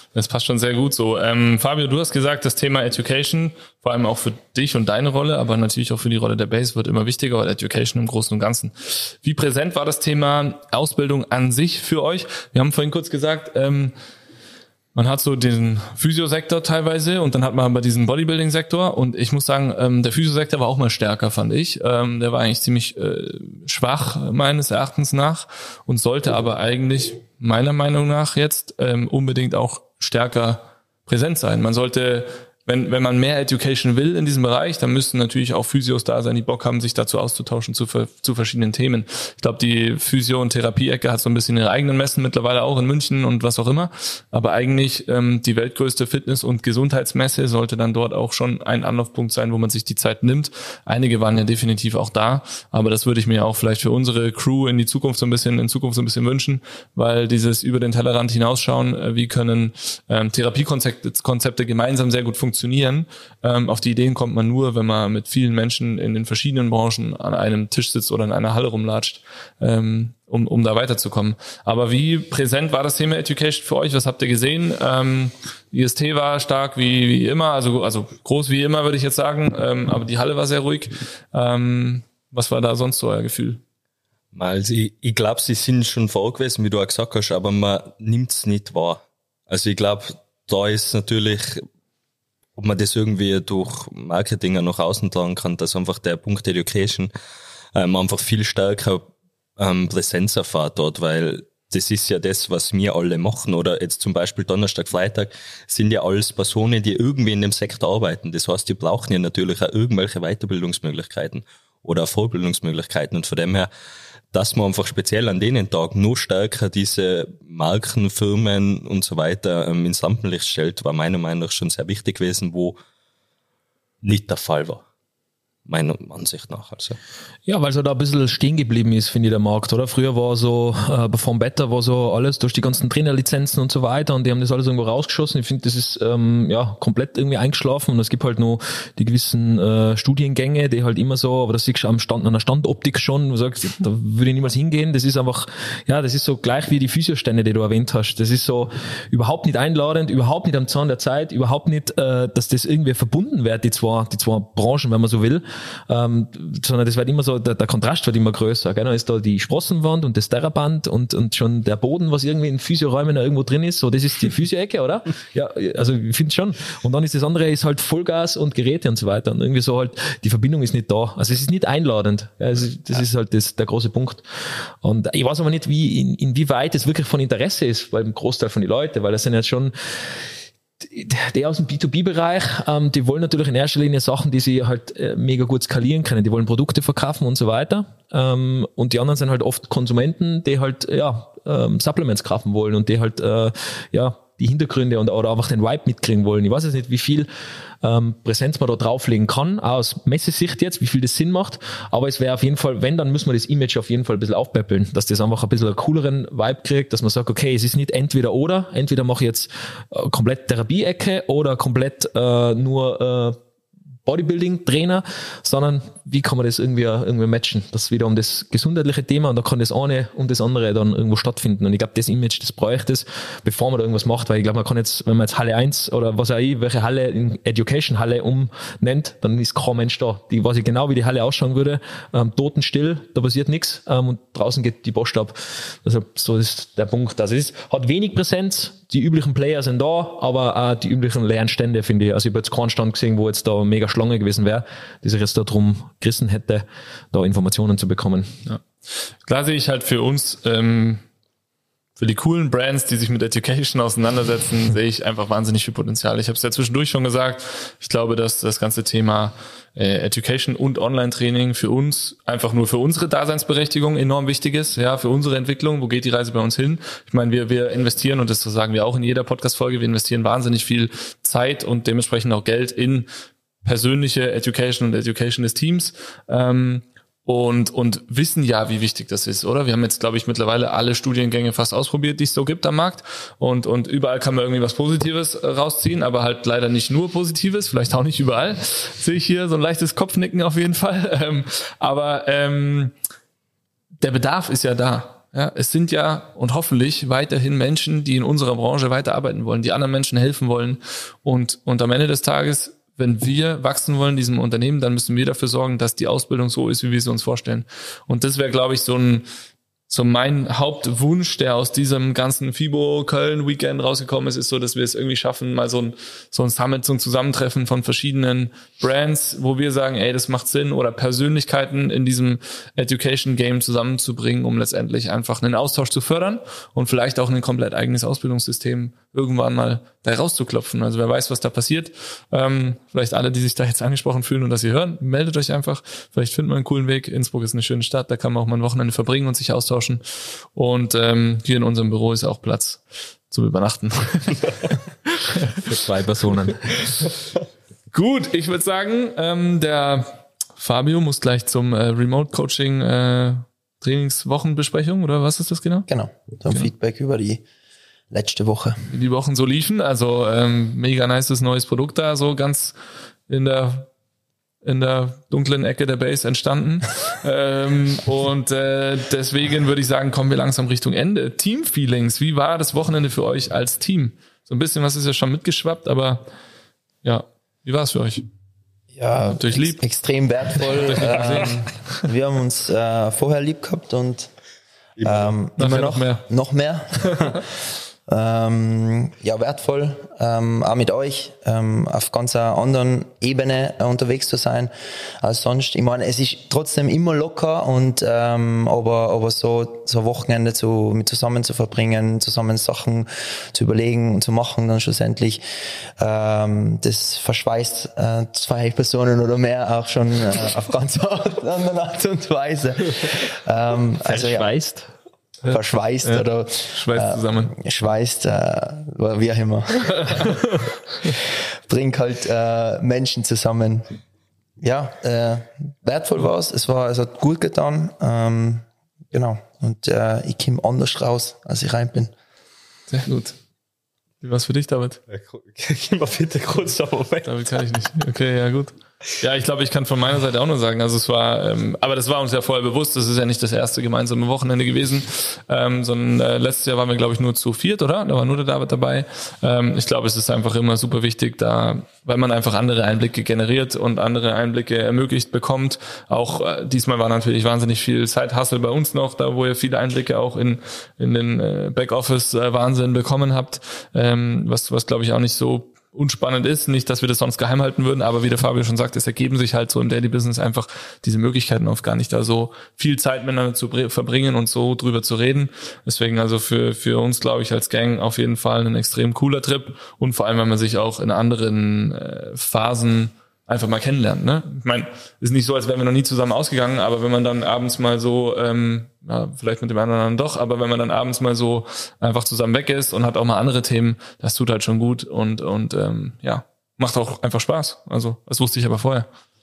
Das passt schon sehr gut so. Ähm, Fabio, du hast gesagt, das Thema Education, vor allem auch für dich und deine Rolle, aber natürlich auch für die Rolle der Base, wird immer wichtiger, oder Education im Großen und Ganzen. Wie präsent war das Thema Ausbildung an sich für euch? Wir haben vorhin kurz gesagt, ähm, man hat so den Physio-Sektor teilweise und dann hat man aber diesen Bodybuilding-Sektor, und ich muss sagen, ähm, der Physio-Sektor war auch mal stärker, fand ich. Ähm, der war eigentlich ziemlich äh, schwach meines Erachtens nach und sollte aber eigentlich meiner Meinung nach jetzt ähm, unbedingt auch stärker präsent sein. Man sollte, wenn wenn man mehr Education will in diesem Bereich, dann müssten natürlich auch Physios da sein, die Bock haben, sich dazu auszutauschen zu zu verschiedenen Themen. Ich glaube, die Physio- und Therapie-Ecke hat so ein bisschen ihre eigenen Messen mittlerweile auch in München und was auch immer. Aber eigentlich ähm, die weltgrößte Fitness- und Gesundheitsmesse sollte dann dort auch schon ein Anlaufpunkt sein, wo man sich die Zeit nimmt. Einige waren ja definitiv auch da, aber das würde ich mir auch vielleicht für unsere Crew in die Zukunft so ein bisschen in Zukunft so ein bisschen wünschen, weil dieses über den Tellerrand hinausschauen, äh, wie können ähm, Therapiekonzepte Konzepte gemeinsam sehr gut funktionieren. funktionieren. Ähm, auf die Ideen kommt man nur, wenn man mit vielen Menschen in den verschiedenen Branchen an einem Tisch sitzt oder in einer Halle rumlatscht, ähm, um, um da weiterzukommen. Aber wie präsent war das Thema Education für euch? Was habt ihr gesehen? Ähm, I S T war stark wie, wie immer, also, also groß wie immer, würde ich jetzt sagen, ähm, aber die Halle war sehr ruhig. Ähm, was war da sonst so euer Gefühl? Also ich, ich glaube, sie sind schon vor gewesen, wie du auch gesagt hast, aber man nimmt es nicht wahr. Also ich glaube, da ist natürlich, ob man das irgendwie durch Marketing nach außen tragen kann, dass einfach der Punkt Education ähm, einfach viel stärker ähm, Präsenz erfahrt dort, weil das ist ja das, was wir alle machen. Oder jetzt zum Beispiel Donnerstag, Freitag sind ja alles Personen, die irgendwie in dem Sektor arbeiten. Das heißt, die brauchen ja natürlich auch irgendwelche Weiterbildungsmöglichkeiten oder Vorbildungsmöglichkeiten. Und von dem her, dass man einfach speziell an denen Tagen noch stärker diese Marken, Firmen und so weiter ähm, ins Rampenlicht stellt, war meiner Meinung nach schon sehr wichtig gewesen, wo nicht der Fall war. Meiner Ansicht nach, also. Ja, weil so da ein bisschen stehen geblieben ist, finde ich, der Markt, oder? Früher war so, äh, vom Better war so alles durch die ganzen Trainerlizenzen und so weiter, und die haben das alles irgendwo rausgeschossen. Ich finde, das ist, ähm, ja, komplett irgendwie eingeschlafen, und es gibt halt noch die gewissen, äh, Studiengänge, die halt immer so, aber das siehst du am Stand, an der Standoptik schon, wo du sagst, da würde ich niemals hingehen. Das ist einfach, ja, das ist so gleich wie die Physiostände, die du erwähnt hast. Das ist so überhaupt nicht einladend, überhaupt nicht am Zahn der Zeit, überhaupt nicht, äh, dass das irgendwie verbunden wird, die zwei, die zwei Branchen, wenn man so will. Ähm, sondern das wird immer so, der, der Kontrast wird immer größer. Gell? Dann ist da die Sprossenwand und das Terraband und, und schon der Boden, was irgendwie in Physioräumen da irgendwo drin ist. So, das ist die Physio-Ecke, oder? Ja, also ich finde schon. Und dann ist das andere ist halt Vollgas und Geräte und so weiter. Und irgendwie so halt, die Verbindung ist nicht da. Also es ist nicht einladend. Ja, also das ja. ist halt das, der große Punkt. Und ich weiß aber nicht, wie, in, inwieweit es wirklich von Interesse ist beim Großteil von den Leuten, weil das sind jetzt schon die aus dem B zwei B-Bereich, ähm, die wollen natürlich in erster Linie Sachen, die sie halt äh, mega gut skalieren können. Die wollen Produkte verkaufen und so weiter. Ähm, und die anderen sind halt oft Konsumenten, die halt ja ähm, Supplements kaufen wollen und die halt äh, ja die Hintergründe und oder einfach den Vibe mitkriegen wollen. Ich weiß jetzt nicht, wie viel ähm, Präsenz man da drauflegen kann, auch aus Messesicht jetzt, wie viel das Sinn macht, aber es wäre auf jeden Fall, wenn, dann müssen wir das Image auf jeden Fall ein bisschen aufpäppeln, dass das einfach ein bisschen einen cooleren Vibe kriegt, dass man sagt, okay, es ist nicht entweder oder, entweder mache ich jetzt äh, komplett Therapie-Ecke oder komplett äh, nur äh, Bodybuilding-Trainer, sondern wie kann man das irgendwie, irgendwie matchen? Das ist wieder um das gesundheitliche Thema, und da kann das eine und das andere dann irgendwo stattfinden. Und ich glaube, das Image, das bräuchte es, bevor man da irgendwas macht, weil ich glaube, man kann jetzt, wenn man jetzt Halle eins oder was auch ich, welche Halle in Education Halle umnennt, dann ist kein Mensch da. Die weiß ich genau, wie die Halle ausschauen würde. Ähm, totenstill, da passiert nichts, ähm, und draußen geht die Post ab. Also so ist der Punkt. Also es ist, hat wenig Präsenz, die üblichen Player sind da, aber auch die üblichen leeren Stände, finde ich. Also ich habe jetzt keinen Stand gesehen, wo jetzt da mega Schlange gewesen wäre, die sich jetzt da drum gerissen hätte, da Informationen zu bekommen. Ja. Klar sehe ich halt für uns, ähm, für die coolen Brands, die sich mit Education auseinandersetzen, sehe ich einfach wahnsinnig viel Potenzial. Ich habe es ja zwischendurch schon gesagt, ich glaube, dass das ganze Thema äh, Education und Online-Training für uns, einfach nur für unsere Daseinsberechtigung enorm wichtig ist, ja, für unsere Entwicklung. Wo geht die Reise bei uns hin? Ich meine, wir wir investieren, und das sagen wir auch in jeder Podcast-Folge, wir investieren wahnsinnig viel Zeit und dementsprechend auch Geld in persönliche Education und Education des Teams. Ähm, Und, und wissen ja, wie wichtig das ist, oder? Wir haben jetzt, glaube ich, mittlerweile alle Studiengänge fast ausprobiert, die es so gibt am Markt. Und, und überall kann man irgendwie was Positives rausziehen, aber halt leider nicht nur Positives, vielleicht auch nicht überall. Sehe ich hier so ein leichtes Kopfnicken auf jeden Fall. Ähm, aber ähm, der Bedarf ist ja da. Ja, es sind ja und hoffentlich weiterhin Menschen, die in unserer Branche weiterarbeiten wollen, die anderen Menschen helfen wollen. Und, und am Ende des Tages, wenn wir wachsen wollen in diesem Unternehmen, dann müssen wir dafür sorgen, dass die Ausbildung so ist, wie wir sie uns vorstellen. Und das wäre, glaube ich, so ein so mein Hauptwunsch, der aus diesem ganzen FIBO Köln Weekend rausgekommen ist, ist so, dass wir es irgendwie schaffen, mal so ein, so ein Summit, so ein Zusammentreffen von verschiedenen Brands, wo wir sagen, ey, das macht Sinn, oder Persönlichkeiten in diesem Education Game zusammenzubringen, um letztendlich einfach einen Austausch zu fördern und vielleicht auch ein komplett eigenes Ausbildungssystem irgendwann mal da rauszuklopfen. Also wer weiß, was da passiert. Ähm, vielleicht alle, die sich da jetzt angesprochen fühlen und das ihr hören, meldet euch einfach. Vielleicht findet man einen coolen Weg. Innsbruck ist eine schöne Stadt, da kann man auch mal ein Wochenende verbringen und sich austauschen. Und ähm, hier in unserem Büro ist auch Platz zum Übernachten. Für zwei Personen. Gut, ich würde sagen, ähm, der Fabio muss gleich zum äh, Remote-Coaching äh, Trainingswochenbesprechung, oder was ist das genau? Genau, so ein Ja. Feedback über die letzte Woche. Wie die Wochen so liefen. Also ähm, mega nices neues Produkt da, so ganz in der in der dunklen Ecke der Base entstanden. ähm, und äh, deswegen würde ich sagen, kommen wir langsam Richtung Ende. Team-Feelings, wie war das Wochenende für euch als Team? So ein bisschen was ist ja schon mitgeschwappt, aber ja, wie war es für euch? Ja, Durch lieb. ex- extrem wertvoll. ähm, wir haben uns äh, vorher lieb gehabt und ähm, Nachher immer noch noch mehr. Noch mehr. ähm, ja, wertvoll, ähm, auch mit euch ähm, auf ganz einer anderen Ebene äh, unterwegs zu sein als sonst. Ich meine, es ist trotzdem immer locker und ähm, aber aber so so Wochenende zu mit zusammen zu verbringen, zusammen Sachen zu überlegen und zu machen, dann schlussendlich ähm, das verschweißt äh, zwei Personen oder mehr auch schon äh, auf ganz andere Art und Weise. Ähm, also ja, Verschweißt. verschweißt Ja. oder Schweißt zusammen. schweißt, äh, wie auch immer. Bringt halt äh, Menschen zusammen. Ja, äh, wertvoll war es. Es war, es hat gut getan. Ähm, genau. Und äh, ich komme anders raus, als ich rein bin. Sehr gut. Wie war's für dich, David? Geh mal bitte kurz auf Moment. David kann ich nicht. Okay, ja gut. Ja, ich glaube, ich kann von meiner Seite auch nur sagen, also es war, ähm, aber das war uns ja vorher bewusst, das ist ja nicht das erste gemeinsame Wochenende gewesen, ähm, sondern äh, letztes Jahr waren wir, glaube ich, nur zu viert, oder? Da war nur der David dabei. Ähm, ich glaube, es ist einfach immer super wichtig, da, weil man einfach andere Einblicke generiert und andere Einblicke ermöglicht bekommt. Auch äh, diesmal war natürlich wahnsinnig viel Side-Hustle bei uns noch, da wo ihr viele Einblicke auch in in den äh, Backoffice-Wahnsinn bekommen habt, ähm, was was glaube ich auch nicht so unspannend ist, nicht, dass wir das sonst geheim halten würden, aber wie der Fabio schon sagt, es ergeben sich halt so im Daily Business einfach diese Möglichkeiten oft gar nicht, da so viel Zeit miteinander zu bre- verbringen und so drüber zu reden. Deswegen also für für uns, glaube ich, als Gang auf jeden Fall ein extrem cooler Trip und vor allem, wenn man sich auch in anderen äh, Phasen einfach mal kennenlernt. Ne? Ich meine, ist nicht so, als wären wir noch nie zusammen ausgegangen, aber wenn man dann abends mal so, ähm, ja, vielleicht mit dem anderen doch, aber wenn man dann abends mal so einfach zusammen weg ist und hat auch mal andere Themen, das tut halt schon gut und und ähm, ja, macht auch einfach Spaß. Also das wusste ich aber vorher.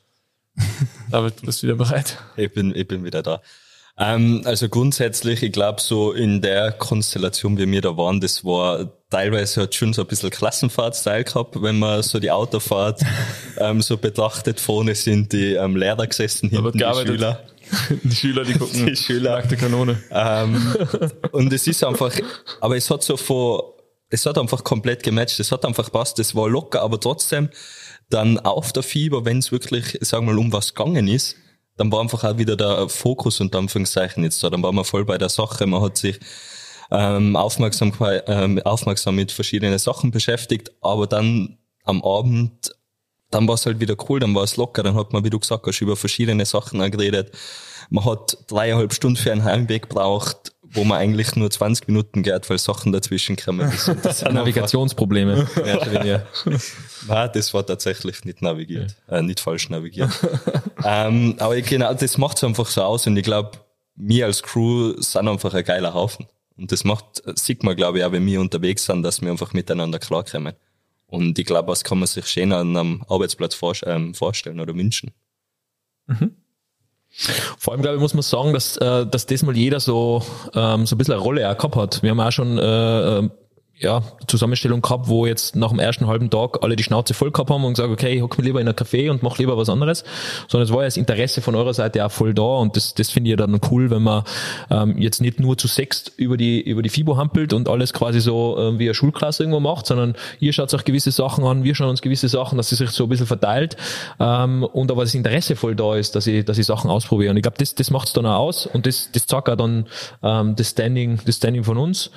David, du bist wieder bereit. Ich bin, ich bin wieder da. Ähm, also grundsätzlich, ich glaube, so in der Konstellation, wie wir da waren, das war teilweise hat schon so ein bisschen Klassenfahrt-Style gehabt, wenn man so die Autofahrt ähm, so betrachtet. Vorne sind die ähm, Lehrer gesessen, Da wird hinten die gearbeitet. Schüler. Die Schüler, die gucken, Die Schüler. nackte Kanone. Ähm, und es ist einfach, aber es hat so von, es hat einfach komplett gematcht, es hat einfach passt, es war locker, aber trotzdem dann auf der Fieber, wenn es wirklich, sagen wir mal, um was gegangen ist, dann war einfach auch wieder der Fokus unter Anführungszeichen jetzt da, dann war man voll bei der Sache, man hat sich ähm, aufmerksam, ähm, aufmerksam mit verschiedenen Sachen beschäftigt, aber dann am Abend, dann war es halt wieder cool, dann war es locker, dann hat man, wie du gesagt hast, über verschiedene Sachen auch geredet. Man hat dreieinhalb Stunden für einen Heimweg gebraucht, wo man eigentlich nur zwanzig Minuten geht, weil Sachen dazwischen kommen. Das, das sind Navigationsprobleme. Mehr oder weniger. Nein, das war tatsächlich nicht navigiert, äh, nicht falsch navigiert. ähm, aber genau, das macht's einfach so aus und ich glaube, wir als Crew sind einfach ein geiler Haufen. Und das macht, sieht man, glaube ich, auch wenn wir unterwegs sind, dass wir einfach miteinander klarkommen. Und ich glaube, das kann man sich schön an einem Arbeitsplatz vorstellen oder wünschen. Mhm. Vor allem, glaube ich, muss man sagen, dass, äh, dass das mal jeder so, ähm, so ein bisschen eine Rolle auch gehabt hat. Wir haben auch schon, äh, ja, Zusammenstellung gehabt, wo jetzt nach dem ersten halben Tag alle die Schnauze voll gehabt haben und gesagt, okay, ich hocke mir lieber in ein Café und mache lieber was anderes, sondern es war ja das Interesse von eurer Seite auch voll da und das, das finde ich ja dann cool, wenn man ähm, jetzt nicht nur zu sechst über die über die FIBO hampelt und alles quasi so ähm, wie eine Schulklasse irgendwo macht, sondern ihr schaut euch gewisse Sachen an, wir schauen uns gewisse Sachen, dass es sich so ein bisschen verteilt ähm, und aber das Interesse voll da ist, dass ich dass ich Sachen ausprobiere und ich glaube, das das macht es dann auch aus und das das zeigt auch dann ähm, das Standing das Standing von uns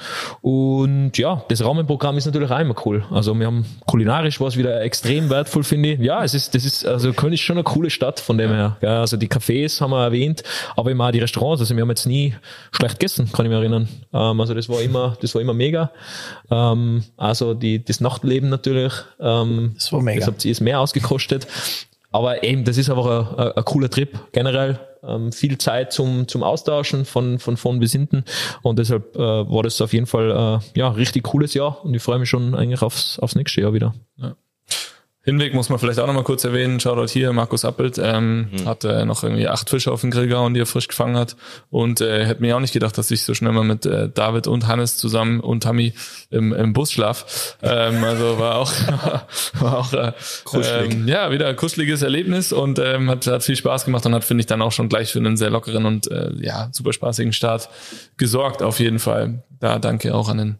und ja, das Rahmenprogramm ist natürlich auch immer cool. Also wir haben kulinarisch was wieder extrem wertvoll, finde ich. Ja, es ist, das ist, also Köln ist schon eine coole Stadt von dem her. Ja, also die Cafés haben wir erwähnt, aber immer auch die Restaurants. Also wir haben jetzt nie schlecht gegessen, kann ich mich erinnern. Ähm, also das war immer, das war immer mega. Ähm, also die, das Nachtleben natürlich. Ähm, das war mega. Das habt ihr jetzt mehr ausgekostet. Aber eben, das ist einfach ein, ein, ein cooler Trip generell. Ähm, viel Zeit zum zum Austauschen von von von bis hinten und deshalb äh, war das auf jeden Fall äh, ja richtig cooles Jahr und ich freue mich schon eigentlich aufs aufs nächste Jahr wieder. Ja. Hinweg muss man vielleicht auch nochmal kurz erwähnen, Shoutout hier, Markus Appelt, ähm, mhm. hat äh, noch irgendwie acht Fische auf den Grill gehauen, die er frisch gefangen hat und äh, hätte mir auch nicht gedacht, dass ich so schnell mal mit äh, David und Hannes zusammen und Tammy im, im Bus schlaf. Ähm, also war auch war auch äh, ähm, ja wieder ein kuscheliges Erlebnis und ähm, hat, hat viel Spaß gemacht und hat, finde ich, dann auch schon gleich für einen sehr lockeren und äh, ja super spaßigen Start gesorgt auf jeden Fall. Da danke auch an den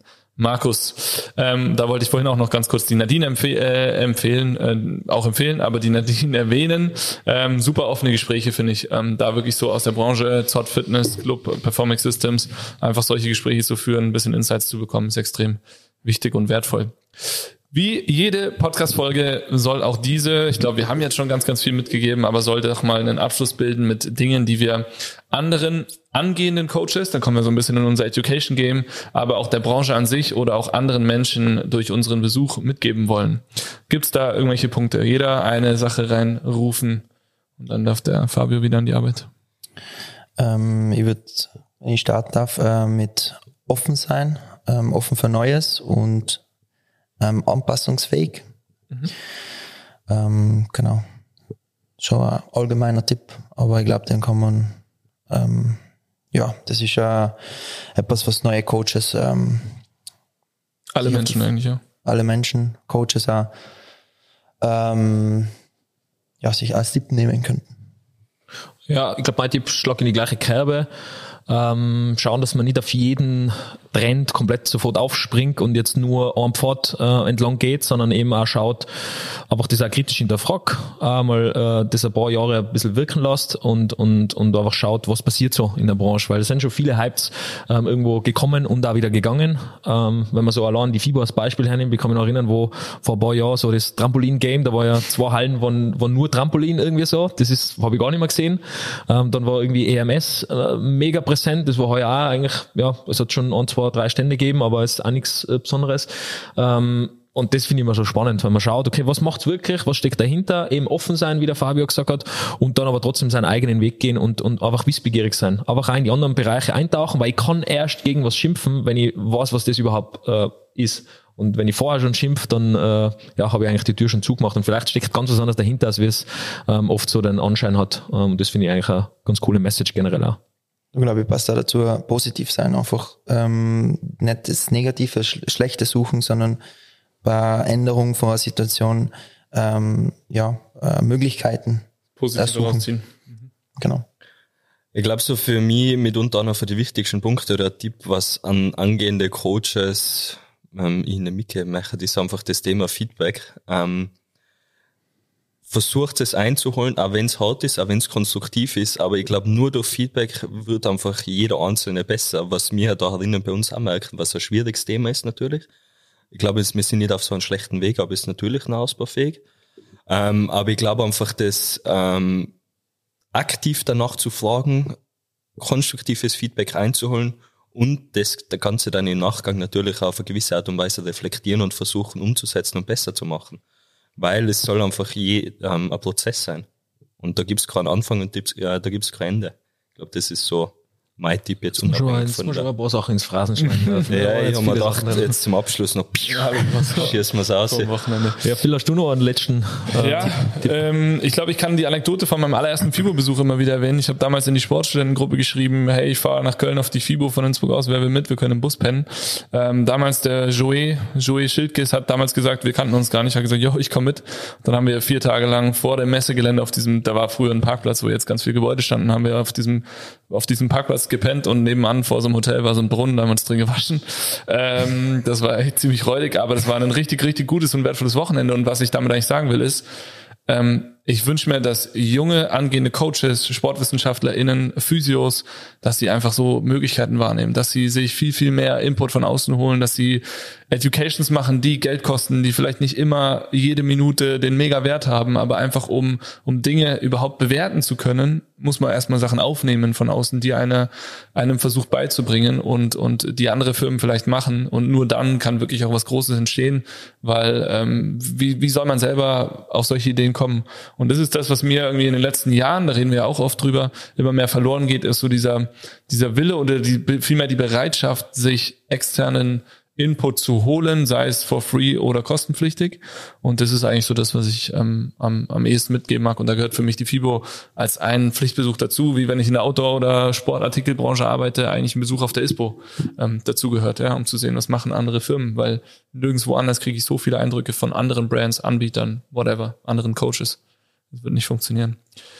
Markus, ähm, da wollte ich vorhin auch noch ganz kurz die Nadine empfeh- äh, empfehlen, äh, auch empfehlen, aber die Nadine erwähnen. Ähm, super offene Gespräche, finde ich. Ähm, da wirklich so aus der Branche, Z O T Fitness Club, Performance Systems, einfach solche Gespräche zu führen, ein bisschen Insights zu bekommen, ist extrem wichtig und wertvoll. Wie jede Podcast-Folge soll auch diese, ich glaube, wir haben jetzt schon ganz, ganz viel mitgegeben, aber sollte doch mal einen Abschluss bilden mit Dingen, die wir anderen angehenden Coaches, dann kommen wir so ein bisschen in unser Education-Game, aber auch der Branche an sich oder auch anderen Menschen durch unseren Besuch mitgeben wollen. Gibt's da irgendwelche Punkte? Jeder eine Sache reinrufen und dann darf der Fabio wieder an die Arbeit. Ähm, ich würde, wenn ich starten darf, äh, mit offen sein, ähm, offen für Neues und Ähm, anpassungsfähig. Mhm. Ähm, genau. Schon ein allgemeiner Tipp, aber ich glaube, den kann man, ähm, ja, das ist ja etwas, was neue Coaches, ähm, alle Menschen eigentlich, ja. Alle Menschen, Coaches auch, ähm, ja, sich als Tipp nehmen könnten. Ja, ich glaube, mein Tipp schlag in die gleiche Kerbe. Ähm, schauen, dass man nicht auf jeden Trend komplett sofort aufspringt und jetzt nur am Pfad äh, entlang geht, sondern eben auch schaut, einfach das auch kritisch hinterfragt, äh, mal äh, das ein paar Jahre ein bisschen wirken lässt und und und einfach schaut, was passiert so in der Branche, weil es sind schon viele Hypes ähm, irgendwo gekommen und auch wieder gegangen. Ähm, wenn man so allein die FIBO als Beispiel hernimmt, ich kann mich noch erinnern, wo vor ein paar Jahren so das Trampolin-Game, da war ja zwei Hallen, waren, waren nur Trampolin irgendwie so, das ist habe ich gar nicht mehr gesehen. Ähm, dann war irgendwie E M S äh, mega präsent. Das war heuer auch eigentlich, ja, es hat schon ein, zwei, drei Stände gegeben, aber es ist auch nichts äh, Besonderes. Ähm, und das finde ich immer so spannend, weil man schaut, okay, was macht's wirklich, was steckt dahinter, eben offen sein, wie der Fabio gesagt hat, und dann aber trotzdem seinen eigenen Weg gehen und, und einfach wissbegierig sein. Einfach auch in die anderen Bereiche eintauchen, weil ich kann erst gegen was schimpfen, wenn ich weiß, was das überhaupt äh, ist. Und wenn ich vorher schon schimpfe, dann äh, ja, habe ich eigentlich die Tür schon zugemacht und vielleicht steckt ganz was anderes dahinter, als wie es ähm, oft so den Anschein hat. Und ähm, das finde ich eigentlich eine ganz coole Message generell auch. Ich glaube, ich passt da dazu, positiv sein, einfach ähm, nicht das Negative, Sch- Schlechte suchen, sondern bei Änderung von einer Situation ähm, ja, äh, Möglichkeiten positiv rausziehen. Mhm. Genau. Ich glaube, so für mich mitunter einer von den wichtigsten Punkte oder Tipp, was an angehende Coaches ähm, ich ihnen mitgeben möchte, ist einfach das Thema Feedback. Ähm, versucht es einzuholen, auch wenn es hart ist, auch wenn es konstruktiv ist, aber ich glaube, nur durch Feedback wird einfach jeder Einzelne besser, was wir da drinnen bei uns auch merken, was ein schwieriges Thema ist natürlich. Ich glaube, wir sind nicht auf so einem schlechten Weg, aber es ist natürlich noch ausbaufähig. Ähm, aber ich glaube einfach, dass ähm, aktiv danach zu fragen, konstruktives Feedback einzuholen und das, der Ganze dann im Nachgang natürlich auf eine gewisse Art und Weise reflektieren und versuchen umzusetzen und besser zu machen. Weil es soll einfach je, ähm, ein Prozess sein. Und da gibt's keinen Anfang und ja, da gibt's kein Ende. Ich glaube, das ist so mein Tipp jetzt Muss schon unabhängig eins, von muss der... schon ein paar Sachen ins Phrasenschwein werfen. Ja, ich jetzt habe mir viele gedacht, Sachen jetzt zum Abschluss noch schießen wir es aus. Am Wochenende. Ja, Phil, hast du noch einen letzten äh, Ja, ähm, ich glaube, ich kann die Anekdote von meinem allerersten FIBO-Besuch immer wieder erwähnen. Ich habe damals in die Sportstudentengruppe geschrieben, hey, ich fahre nach Köln auf die FIBO von Innsbruck aus, wer will mit, wir können im Bus pennen. Ähm, damals der Joey, Joey Schildkes hat damals gesagt, wir kannten uns gar nicht, hat gesagt, jo, ich komme mit. Dann haben wir vier Tage lang vor dem Messegelände auf diesem, da war früher ein Parkplatz, wo jetzt ganz viele Gebäude standen, haben wir auf diesem auf diesem Parkplatz gepennt und nebenan vor so einem Hotel war so ein Brunnen, da haben wir uns drin gewaschen. Ähm, das war echt ziemlich räudig, aber das war ein richtig, richtig gutes und wertvolles Wochenende. Und was ich damit eigentlich sagen will, ist, ähm, ich wünsche mir, dass junge, angehende Coaches, SportwissenschaftlerInnen, Physios, dass sie einfach so Möglichkeiten wahrnehmen, dass sie sich viel, viel mehr Input von außen holen, dass sie Educations machen, die Geld kosten, die vielleicht nicht immer jede Minute den mega Wert haben, aber einfach um, um Dinge überhaupt bewerten zu können, muss man erstmal Sachen aufnehmen von außen, die einer, einem versucht beizubringen und, und die andere Firmen vielleicht machen, und nur dann kann wirklich auch was Großes entstehen, weil, ähm, wie, wie soll man selber auf solche Ideen kommen? Und das ist das, was mir irgendwie in den letzten Jahren, da reden wir ja auch oft drüber, immer mehr verloren geht, ist so dieser, dieser Wille oder die, vielmehr die Bereitschaft, sich externen Input zu holen, sei es for free oder kostenpflichtig. Und das ist eigentlich so das, was ich ähm, am, am ehesten mitgeben mag. Und da gehört für mich die FIBO als ein Pflichtbesuch dazu, wie wenn ich in der Outdoor- oder Sportartikelbranche arbeite, eigentlich ein Besuch auf der ISPO ähm, dazu gehört, ja, um zu sehen, was machen andere Firmen, weil nirgendwo anders kriege ich so viele Eindrücke von anderen Brands, Anbietern, whatever, anderen Coaches. Das wird nicht funktionieren.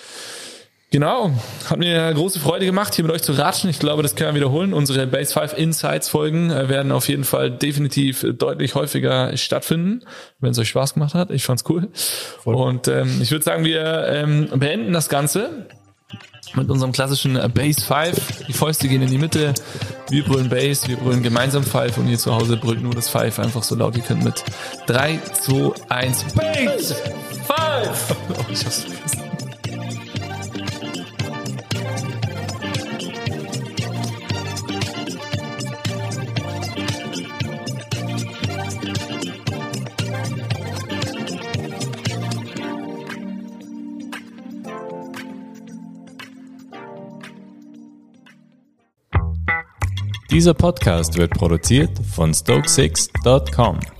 Genau, hat mir große Freude gemacht, hier mit euch zu ratschen. Ich glaube, das können wir wiederholen. Unsere Base fünf Insights Folgen werden auf jeden Fall definitiv deutlich häufiger stattfinden, wenn es euch Spaß gemacht hat. Ich fand's cool. Voll. Und ähm, ich würde sagen, wir ähm, beenden das Ganze mit unserem klassischen Base fünf. Die Fäuste gehen in die Mitte. Wir brüllen Base, wir brüllen gemeinsam Five und ihr zu Hause brüllt nur das Five einfach so laut ihr könnt mit drei, zwei, eins, Base fünf! Oh, ich hab's vergessen. Dieser Podcast wird produziert von Stoke six Punkt com.